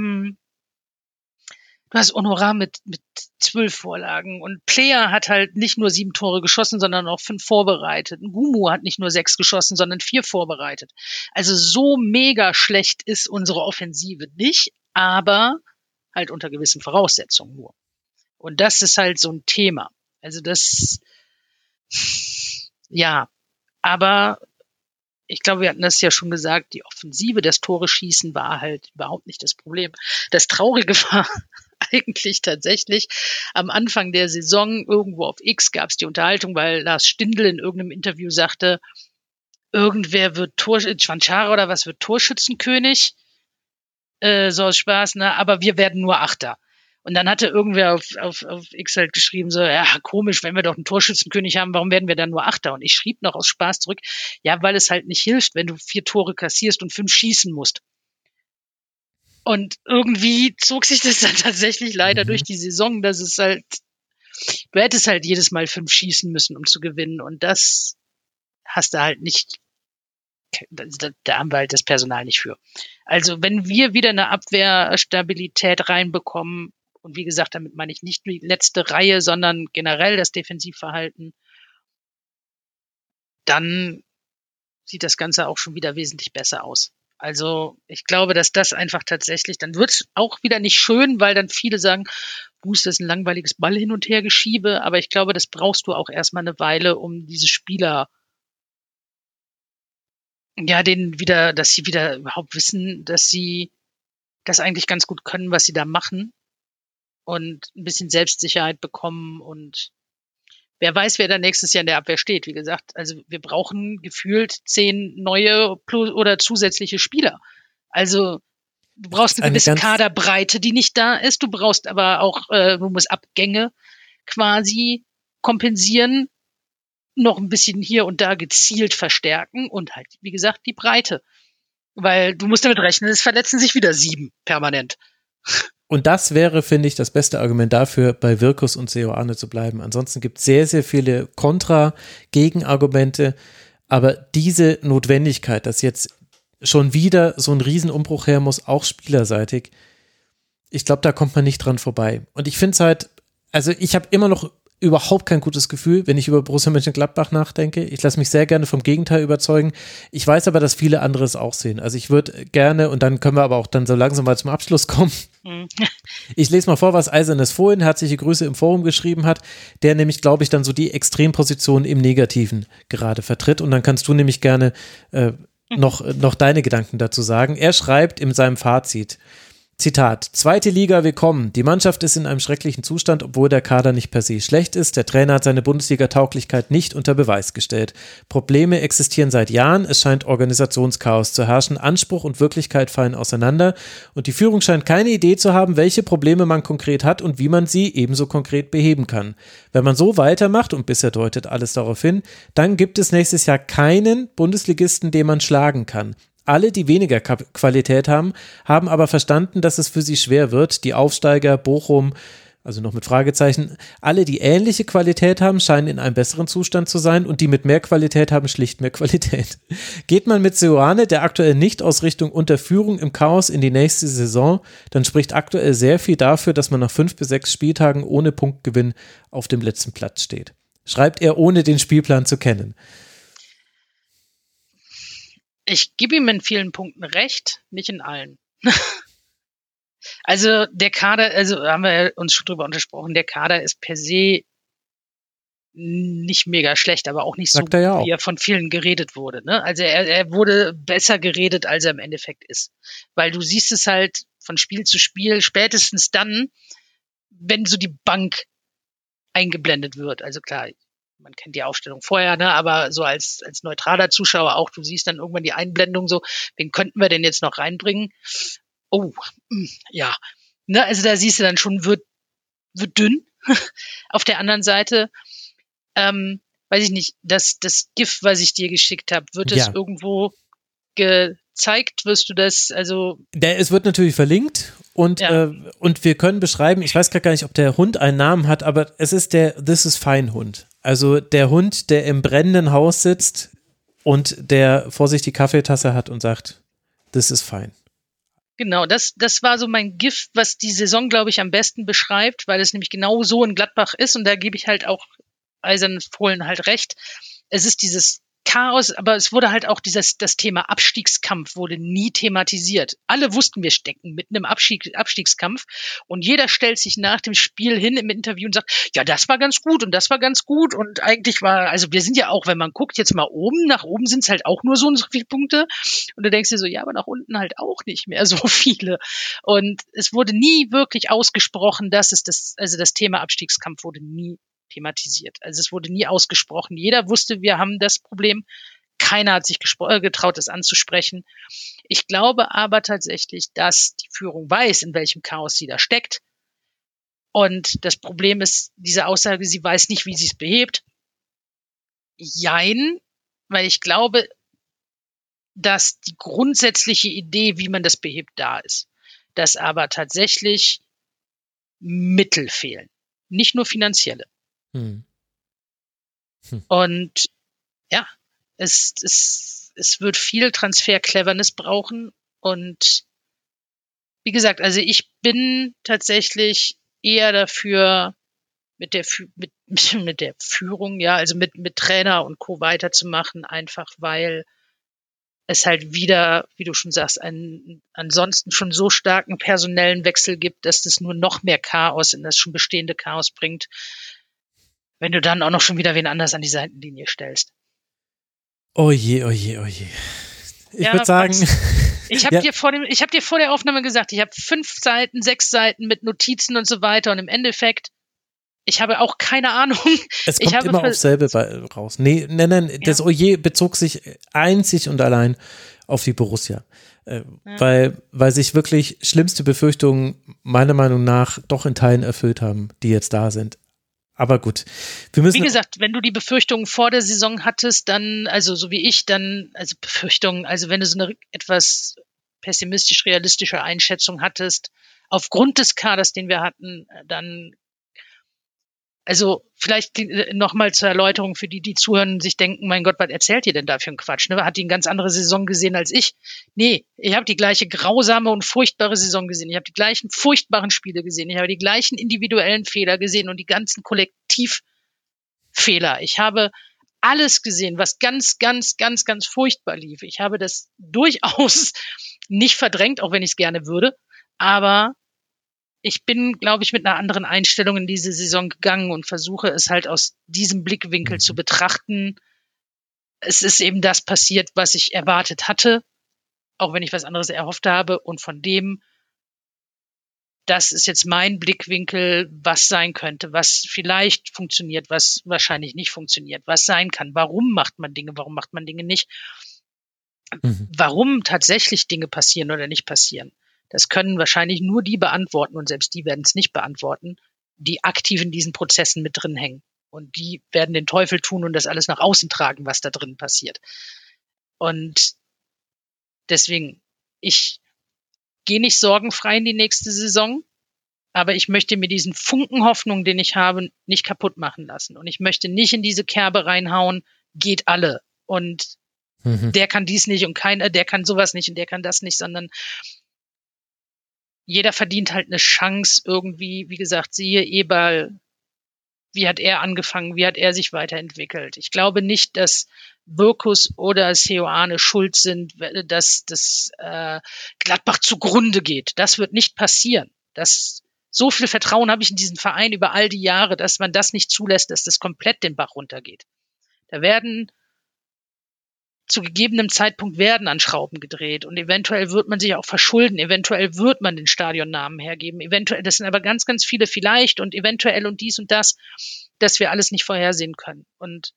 D: du hast Honorar mit 12 Vorlagen und Player hat halt nicht nur 7 Tore geschossen, sondern auch 5 vorbereitet. Gumu hat nicht nur 6 geschossen, sondern 4 vorbereitet. Also so mega schlecht ist unsere Offensive nicht, aber halt unter gewissen Voraussetzungen nur. Und das ist halt so ein Thema. Also das, ja, aber ich glaube, wir hatten das ja schon gesagt, die Offensive, das Tore schießen war halt überhaupt nicht das Problem. Das Traurige war eigentlich tatsächlich am Anfang der Saison irgendwo auf X gab es die Unterhaltung, weil Lars Stindl in irgendeinem Interview sagte, irgendwer wird Schwanchara oder was wird Torschützenkönig, so aus Spaß, ne? Aber wir werden nur Achter. Und dann hatte irgendwer auf X halt geschrieben, so, ja, komisch, wenn wir doch einen Torschützenkönig haben, warum werden wir dann nur Achter? Und ich schrieb noch aus Spaß zurück, ja, weil es halt nicht hilft, wenn du 4 Tore kassierst und 5 schießen musst. Und irgendwie zog sich das dann tatsächlich leider durch die Saison, dass es halt, du hättest halt jedes Mal 5 schießen müssen, um zu gewinnen. Und das hast du halt nicht, da haben wir halt das Personal nicht für. Also wenn wir wieder eine Abwehrstabilität reinbekommen, und wie gesagt, damit meine ich nicht die letzte Reihe, sondern generell das Defensivverhalten, dann sieht das Ganze auch schon wieder wesentlich besser aus. Also ich glaube, dass das einfach tatsächlich, dann wird es auch wieder nicht schön, weil dann viele sagen, das ist ein langweiliges Ball hin und her geschiebe, aber ich glaube, das brauchst du auch erstmal eine Weile, um diese Spieler, ja, dass sie wieder überhaupt wissen, dass sie das eigentlich ganz gut können, was sie da machen und ein bisschen Selbstsicherheit bekommen und wer weiß, wer da nächstes Jahr in der Abwehr steht. Wie gesagt, also wir brauchen gefühlt 10 neue oder zusätzliche Spieler. Also du brauchst eine gewisse Kaderbreite, die nicht da ist. Du brauchst aber auch, du musst Abgänge quasi kompensieren, noch ein bisschen hier und da gezielt verstärken und halt, wie gesagt, die Breite. Weil du musst damit rechnen, es verletzen sich wieder 7 permanent.
A: Und das wäre, finde ich, das beste Argument dafür, bei Wirkus und Seoane zu bleiben. Ansonsten gibt es sehr, sehr viele Gegenargumente, aber diese Notwendigkeit, dass jetzt schon wieder so ein Riesenumbruch her muss, auch spielerseitig, ich glaube, da kommt man nicht dran vorbei. Und ich finde es halt, also ich habe immer noch überhaupt kein gutes Gefühl, wenn ich über Borussia Mönchengladbach nachdenke. Ich lasse mich sehr gerne vom Gegenteil überzeugen. Ich weiß aber, dass viele andere es auch sehen. Also ich würde gerne, und dann können wir aber auch dann so langsam mal zum Abschluss kommen. Ich lese mal vor, was Eisernes vorhin, herzliche Grüße im Forum geschrieben hat, der nämlich, glaube ich, dann so die Extremposition im Negativen gerade vertritt. Und dann kannst du nämlich gerne noch deine Gedanken dazu sagen. Er schreibt in seinem Fazit, Zitat, 2. Liga willkommen. Die Mannschaft ist in einem schrecklichen Zustand, obwohl der Kader nicht per se schlecht ist. Der Trainer hat seine Bundesliga-Tauglichkeit nicht unter Beweis gestellt. Probleme existieren seit Jahren. Es scheint Organisationschaos zu herrschen. Anspruch und Wirklichkeit fallen auseinander. Und die Führung scheint keine Idee zu haben, welche Probleme man konkret hat und wie man sie ebenso konkret beheben kann. Wenn man so weitermacht, und bisher deutet alles darauf hin, dann gibt es nächstes Jahr keinen Bundesligisten, den man schlagen kann. Alle, die weniger Qualität haben, haben aber verstanden, dass es für sie schwer wird. Die Aufsteiger, Bochum, also noch mit Fragezeichen, alle, die ähnliche Qualität haben, scheinen in einem besseren Zustand zu sein und die mit mehr Qualität haben schlicht mehr Qualität. Geht man mit Seoane, der aktuell nicht aus Richtung Unterführung im Chaos in die nächste Saison, dann spricht aktuell sehr viel dafür, dass man nach 5 bis 6 Spieltagen ohne Punktgewinn auf dem letzten Platz steht. Schreibt er, ohne den Spielplan zu kennen.
D: Ich gebe ihm in vielen Punkten recht, nicht in allen. Also der Kader, also haben wir uns schon drüber untersprochen, der Kader ist per se nicht mega schlecht, aber auch nicht so, wie er von vielen geredet wurde. Ne? Also er wurde besser geredet, als er im Endeffekt ist. Weil du siehst es halt von Spiel zu Spiel, spätestens dann, wenn so die Bank eingeblendet wird. Also klar, man kennt die Aufstellung vorher, ne, aber so als neutraler Zuschauer auch, du siehst dann irgendwann die Einblendung so, wen könnten wir denn jetzt noch reinbringen? Oh, ja. Ne, also da siehst du dann schon, wird dünn. Auf der anderen Seite, weiß ich nicht, das GIF, was ich dir geschickt habe, wird es irgendwo gezeigt? Wirst du das, also...
A: Es wird natürlich verlinkt und wir können beschreiben, ich weiß gar nicht, ob der Hund einen Namen hat, aber es ist der This is Fine Hund. Also der Hund, der im brennenden Haus sitzt und der vor sich die Kaffeetasse hat und sagt, this is fine.
D: Genau, das war so mein GIF, was die Saison, glaube ich, am besten beschreibt, weil es nämlich genau so in Gladbach ist und da gebe ich halt auch Eisernen Fohlen halt recht. Es ist dieses Chaos, aber es wurde halt auch das Thema Abstiegskampf wurde nie thematisiert. Alle wussten, wir stecken mitten im Abstiegskampf und jeder stellt sich nach dem Spiel hin im Interview und sagt, ja, das war ganz gut und das war ganz gut und eigentlich also wir sind ja auch, wenn man guckt jetzt mal oben, nach oben sind es halt auch nur so und so viele Punkte und du denkst dir so, ja, aber nach unten halt auch nicht mehr so viele und es wurde nie wirklich ausgesprochen, dass das Thema Abstiegskampf wurde nie thematisiert. Also es wurde nie ausgesprochen. Jeder wusste, wir haben das Problem keiner hat sich getraut, das anzusprechen. Ich glaube aber tatsächlich, dass die Führung weiß, in welchem Chaos sie da steckt. Und das Problem ist, diese Aussage, sie weiß nicht, wie sie es behebt. Jein, weil ich glaube, dass die grundsätzliche Idee, wie man das behebt, da ist. Dass aber tatsächlich Mittel fehlen. Nicht nur finanzielle. Und ja, es wird viel Transfer-Cleverness brauchen. Und wie gesagt, also ich bin tatsächlich eher dafür, mit der Führung, ja, also mit Trainer und Co. weiterzumachen, einfach weil es halt wieder, wie du schon sagst, einen ansonsten schon so starken personellen Wechsel gibt, dass das nur noch mehr Chaos in das schon bestehende Chaos bringt, wenn du dann auch noch schon wieder wen anders an die Seitenlinie stellst.
A: Oh je, oh je, oh je. Ich würde sagen...
D: Ich habe dir vor der Aufnahme gesagt, ich habe 5 Seiten, 6 Seiten mit Notizen und so weiter und im Endeffekt, ich habe auch keine Ahnung.
A: Es kommt immer aufs selbe raus. Nein, das Oje bezog sich einzig und allein auf die Borussia. Weil sich wirklich schlimmste Befürchtungen meiner Meinung nach doch in Teilen erfüllt haben, die jetzt da sind. Aber gut,
D: wie gesagt, wenn du die Befürchtungen vor der Saison hattest, dann, also so wie ich, Befürchtungen, also wenn du so eine etwas pessimistisch-realistische Einschätzung hattest, aufgrund des Kaders, den wir hatten, dann, also vielleicht nochmal zur Erläuterung für die zuhören und sich denken, mein Gott, was erzählt ihr denn da für einen Quatsch? Ne? Hat die eine ganz andere Saison gesehen als ich? Nee, ich habe die gleiche grausame und furchtbare Saison gesehen. Ich habe die gleichen furchtbaren Spiele gesehen. Ich habe die gleichen individuellen Fehler gesehen und die ganzen Kollektivfehler. Ich habe alles gesehen, was ganz, ganz, ganz, ganz furchtbar lief. Ich habe das durchaus nicht verdrängt, auch wenn ich es gerne würde, aber ich bin, glaube ich, mit einer anderen Einstellung in diese Saison gegangen und versuche es halt aus diesem Blickwinkel zu betrachten. Es ist eben das passiert, was ich erwartet hatte, auch wenn ich was anderes erhofft habe. Und von dem, das ist jetzt mein Blickwinkel, was sein könnte, was vielleicht funktioniert, was wahrscheinlich nicht funktioniert, was sein kann. Warum macht man Dinge nicht? Warum tatsächlich Dinge passieren oder nicht passieren? Das können wahrscheinlich nur die beantworten und selbst die werden es nicht beantworten, die aktiv in diesen Prozessen mit drin hängen. Und die werden den Teufel tun und das alles nach außen tragen, was da drin passiert. Und deswegen, ich gehe nicht sorgenfrei in die nächste Saison, aber ich möchte mir diesen Funken Hoffnung, den ich habe, nicht kaputt machen lassen. Und ich möchte nicht in diese Kerbe reinhauen, geht alle. Und der kann dies nicht und keiner, der kann sowas nicht und der kann das nicht, sondern jeder verdient halt eine Chance irgendwie, wie gesagt, siehe Eberl, wie hat er angefangen, wie hat er sich weiterentwickelt. Ich glaube nicht, dass Wirkus oder Seoane schuld sind, dass das Gladbach zugrunde geht. Das wird nicht passieren. So viel Vertrauen habe ich in diesen Verein über all die Jahre, dass man das nicht zulässt, dass das komplett den Bach runtergeht. Da werden zu gegebenem Zeitpunkt an Schrauben gedreht und eventuell wird man sich auch verschulden, eventuell wird man den Stadionnamen hergeben, eventuell, das sind aber ganz, ganz viele vielleicht und eventuell und dies und das, dass wir alles nicht vorhersehen können. Und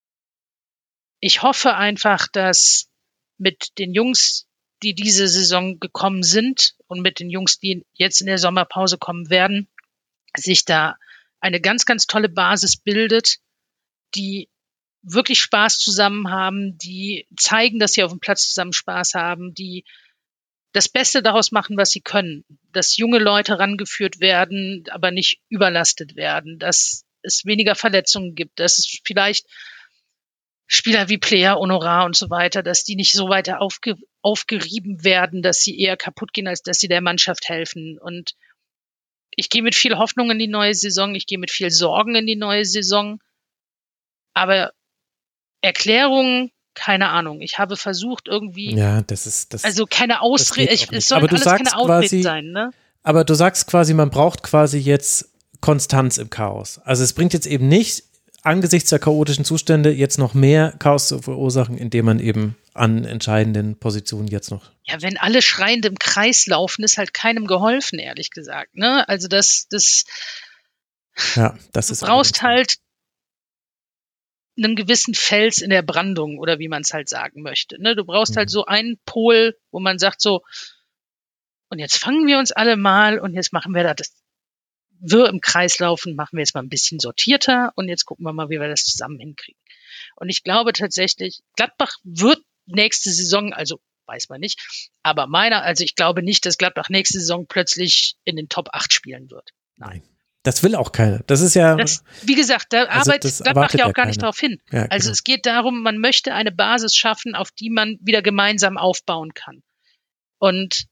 D: ich hoffe einfach, dass mit den Jungs, die diese Saison gekommen sind und mit den Jungs, die jetzt in der Sommerpause kommen werden, sich da eine ganz, ganz tolle Basis bildet, die wirklich Spaß zusammen haben, die zeigen, dass sie auf dem Platz zusammen Spaß haben, die das Beste daraus machen, was sie können, dass junge Leute rangeführt werden, aber nicht überlastet werden, dass es weniger Verletzungen gibt, dass es vielleicht Spieler wie Player, Honorar und so weiter, dass die nicht so weiter aufgerieben werden, dass sie eher kaputt gehen, als dass sie der Mannschaft helfen. Und ich gehe mit viel Hoffnung in die neue Saison, ich gehe mit viel Sorgen in die neue Saison, aber Erklärungen, keine Ahnung. Ich habe versucht irgendwie.
A: Ja, das ist.
D: Also keine Ausrede. Es soll alles keine Ausrede sein, ne?
A: Aber du sagst quasi, man braucht quasi jetzt Konstanz im Chaos. Also es bringt jetzt eben nicht, angesichts der chaotischen Zustände jetzt noch mehr Chaos zu verursachen, indem man eben an entscheidenden Positionen jetzt noch.
D: Ja, wenn alle schreiend im Kreis laufen, ist halt keinem geholfen, ehrlich gesagt, ne? Also das
A: ja, das ist.
D: Du brauchst halt einen gewissen Fels in der Brandung oder wie man es halt sagen möchte. Ne? Du brauchst halt so einen Pol, wo man sagt so, und jetzt fangen wir uns alle mal und jetzt machen wir das Wirr im Kreis laufen, machen wir jetzt mal ein bisschen sortierter und jetzt gucken wir mal, wie wir das zusammen hinkriegen. Und ich glaube tatsächlich, Gladbach wird nächste Saison, also weiß man nicht, aber ich glaube nicht, dass Gladbach nächste Saison plötzlich in den Top 8 spielen wird. Nein.
A: Das will auch keiner. Das ist ja.
D: Wie gesagt, da arbeitet Gladbach ja auch gar nicht drauf hin.
A: Ja,
D: also es geht darum, man möchte eine Basis schaffen, auf die man wieder gemeinsam aufbauen kann. Und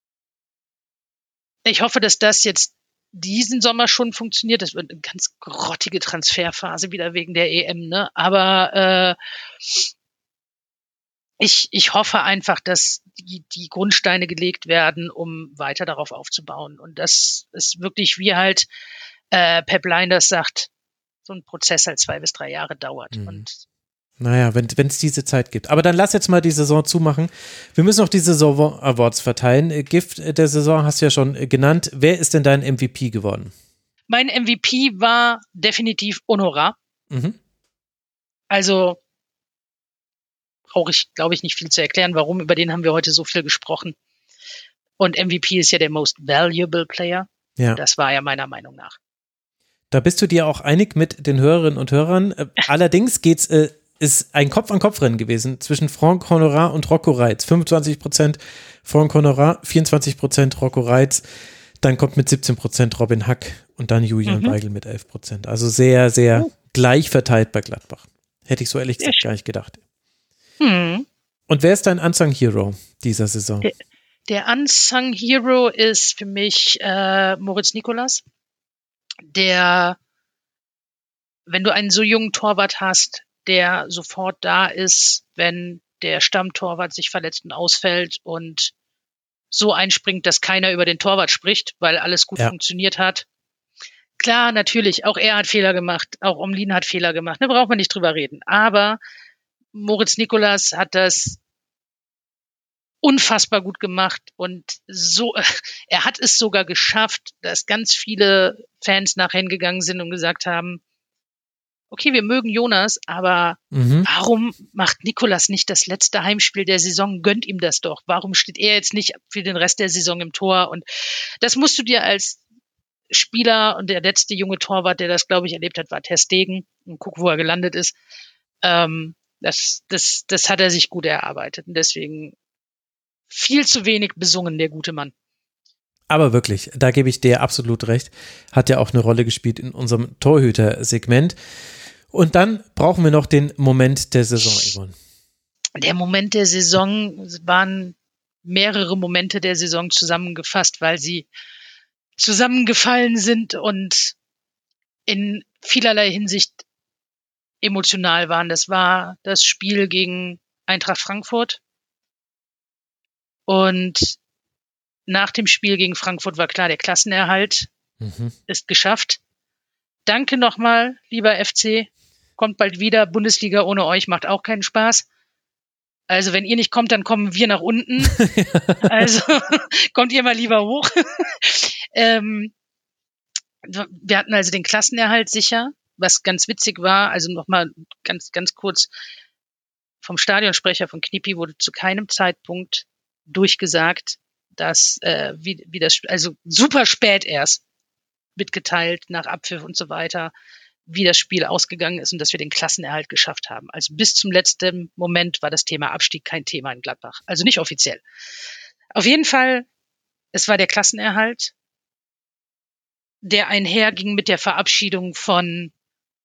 D: ich hoffe, dass das jetzt diesen Sommer schon funktioniert. Das wird eine ganz grottige Transferphase wieder wegen der EM, ne? Aber ich hoffe einfach, dass die Grundsteine gelegt werden, um weiter darauf aufzubauen. Und das ist wirklich, wie halt Pep Lijnders sagt, so ein Prozess halt 2 bis 3 Jahre dauert. Und
A: naja, wenn es diese Zeit gibt. Aber dann lass jetzt mal die Saison zumachen. Wir müssen noch die Saison-Awards verteilen. Gift der Saison hast du ja schon genannt. Wer ist denn dein MVP geworden?
D: Mein MVP war definitiv Honorar. Also brauche ich, glaube ich, nicht viel zu erklären, warum. Über den haben wir heute so viel gesprochen. Und MVP ist ja der Most Valuable Player. Ja. Das war ja meiner Meinung nach.
A: Da bist du dir auch einig mit den Hörerinnen und Hörern. Allerdings ist ein Kopf-an-Kopf-Rennen gewesen zwischen Franck Honorat und Rocco Reitz. 25% Franck Honorat, 24% Rocco Reitz. Dann kommt mit 17% Robin Hack und dann Julian Weigl mit 11%. Also sehr, sehr gleich verteilt bei Gladbach. Hätte ich so ehrlich gesagt gar nicht gedacht. Und wer ist dein Unsung Hero dieser Saison?
D: Der Unsung Hero ist für mich Moritz Nicolas, der, wenn du einen so jungen Torwart hast, der sofort da ist, wenn der Stammtorwart sich verletzt und ausfällt und so einspringt, dass keiner über den Torwart spricht, weil alles gut funktioniert hat. Klar, natürlich, auch er hat Fehler gemacht, auch Omlin hat Fehler gemacht, da braucht man nicht drüber reden. Aber Moritz Nicolas hat das unfassbar gut gemacht und so, er hat es sogar geschafft, dass ganz viele Fans nachher hingegangen sind und gesagt haben, okay, wir mögen Jonas, aber warum macht Nicolas nicht das letzte Heimspiel der Saison? Gönnt ihm das doch. Warum steht er jetzt nicht für den Rest der Saison im Tor? Und das musst du dir als Spieler, und der letzte junge Torwart, der das, glaube ich, erlebt hat, war Ter Stegen. Und guck, wo er gelandet ist. Das hat er sich gut erarbeitet. Und deswegen viel zu wenig besungen, der gute Mann.
A: Aber wirklich, da gebe ich dir absolut recht. Hat ja auch eine Rolle gespielt in unserem Torhüter-Segment. Und dann brauchen wir noch den Moment der Saison, Yvonne.
D: Der Moment der Saison waren mehrere Momente der Saison zusammengefasst, weil sie zusammengefallen sind und in vielerlei Hinsicht emotional waren. Das war das Spiel gegen Eintracht Frankfurt. Und nach dem Spiel gegen Frankfurt war klar, der Klassenerhalt ist geschafft. Danke nochmal, lieber FC. Kommt bald wieder. Bundesliga ohne euch macht auch keinen Spaß. Also wenn ihr nicht kommt, dann kommen wir nach unten. Also kommt ihr mal lieber hoch. Wir hatten also den Klassenerhalt sicher, was ganz witzig war. Also nochmal ganz, ganz kurz vom Stadionsprecher von Knippi wurde zu keinem Zeitpunkt durchgesagt, dass wie das, also super spät erst mitgeteilt nach Abpfiff und so weiter, wie das Spiel ausgegangen ist und dass wir den Klassenerhalt geschafft haben. Also bis zum letzten Moment war das Thema Abstieg kein Thema in Gladbach. Also nicht offiziell. Auf jeden Fall, es war der Klassenerhalt, der einherging mit der Verabschiedung von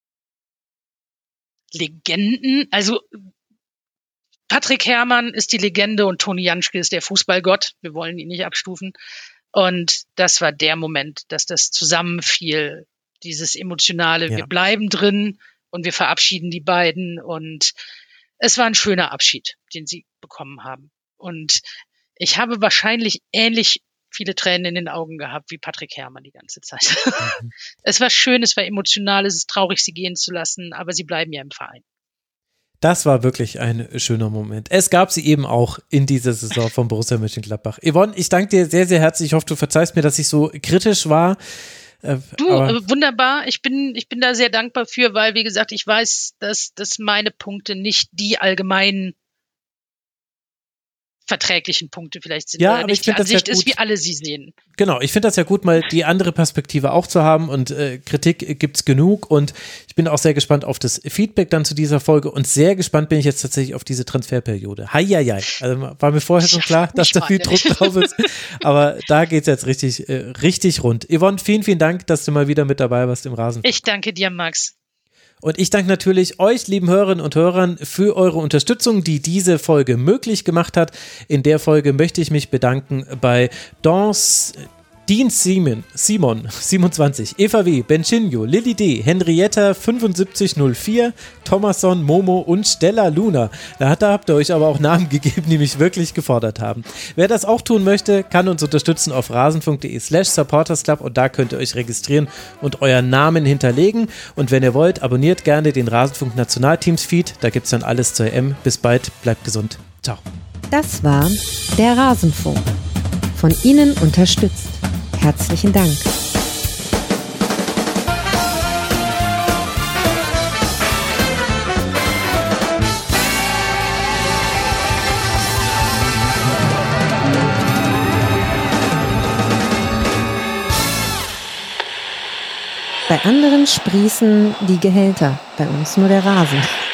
D: Legenden. Also Patrick Herrmann ist die Legende und Toni Janschke ist der Fußballgott. Wir wollen ihn nicht abstufen. Und das war der Moment, dass das zusammenfiel, dieses emotionale, wir bleiben drin und wir verabschieden die beiden. Und es war ein schöner Abschied, den sie bekommen haben. Und ich habe wahrscheinlich ähnlich viele Tränen in den Augen gehabt wie Patrick Herrmann die ganze Zeit. Es war schön, es war emotional, es ist traurig, sie gehen zu lassen, aber sie bleiben ja im Verein.
A: Das war wirklich ein schöner Moment. Es gab sie eben auch in dieser Saison von Borussia Mönchengladbach. Yvonne, ich danke dir sehr, sehr herzlich. Ich hoffe, du verzeihst mir, dass ich so kritisch war.
D: Wunderbar. Ich bin da sehr dankbar für, weil, wie gesagt, ich weiß, dass meine Punkte nicht die allgemeinen verträglichen Punkte vielleicht sind.
A: Ja,
D: oder
A: aber
D: nicht
A: ich finde
D: die
A: das ja
D: Ansicht ist,
A: gut.
D: wie alle sie sehen.
A: Genau, ich finde das ja gut, mal die andere Perspektive auch zu haben und Kritik gibt's genug und ich bin auch sehr gespannt auf das Feedback dann zu dieser Folge und sehr gespannt bin ich jetzt tatsächlich auf diese Transferperiode. Heieiei, also war mir vorher schon klar, dass da viel Druck drauf ist, aber da geht's jetzt richtig rund. Yvonne, vielen, vielen Dank, dass du mal wieder mit dabei warst im Rasen.
D: Ich danke dir, Max.
A: Und ich danke natürlich euch, lieben Hörerinnen und Hörern, für eure Unterstützung, die diese Folge möglich gemacht hat. In der Folge möchte ich mich bedanken bei Dean Simon, 27, Eva W., Bencinho, Lilly D., Henrietta 7504, Thomason, Momo und Stella Luna. Da habt ihr euch aber auch Namen gegeben, die mich wirklich gefordert haben. Wer das auch tun möchte, kann uns unterstützen auf rasen.de/supportersclub und da könnt ihr euch registrieren und euren Namen hinterlegen. Und wenn ihr wollt, abonniert gerne den Rasenfunk Nationalteams-Feed. Da gibt es dann alles zur EM. Bis bald, bleibt gesund. Ciao.
B: Das war der Rasenfunk. Von Ihnen unterstützt. Herzlichen Dank. Bei anderen sprießen die Gehälter, bei uns nur der Rasen.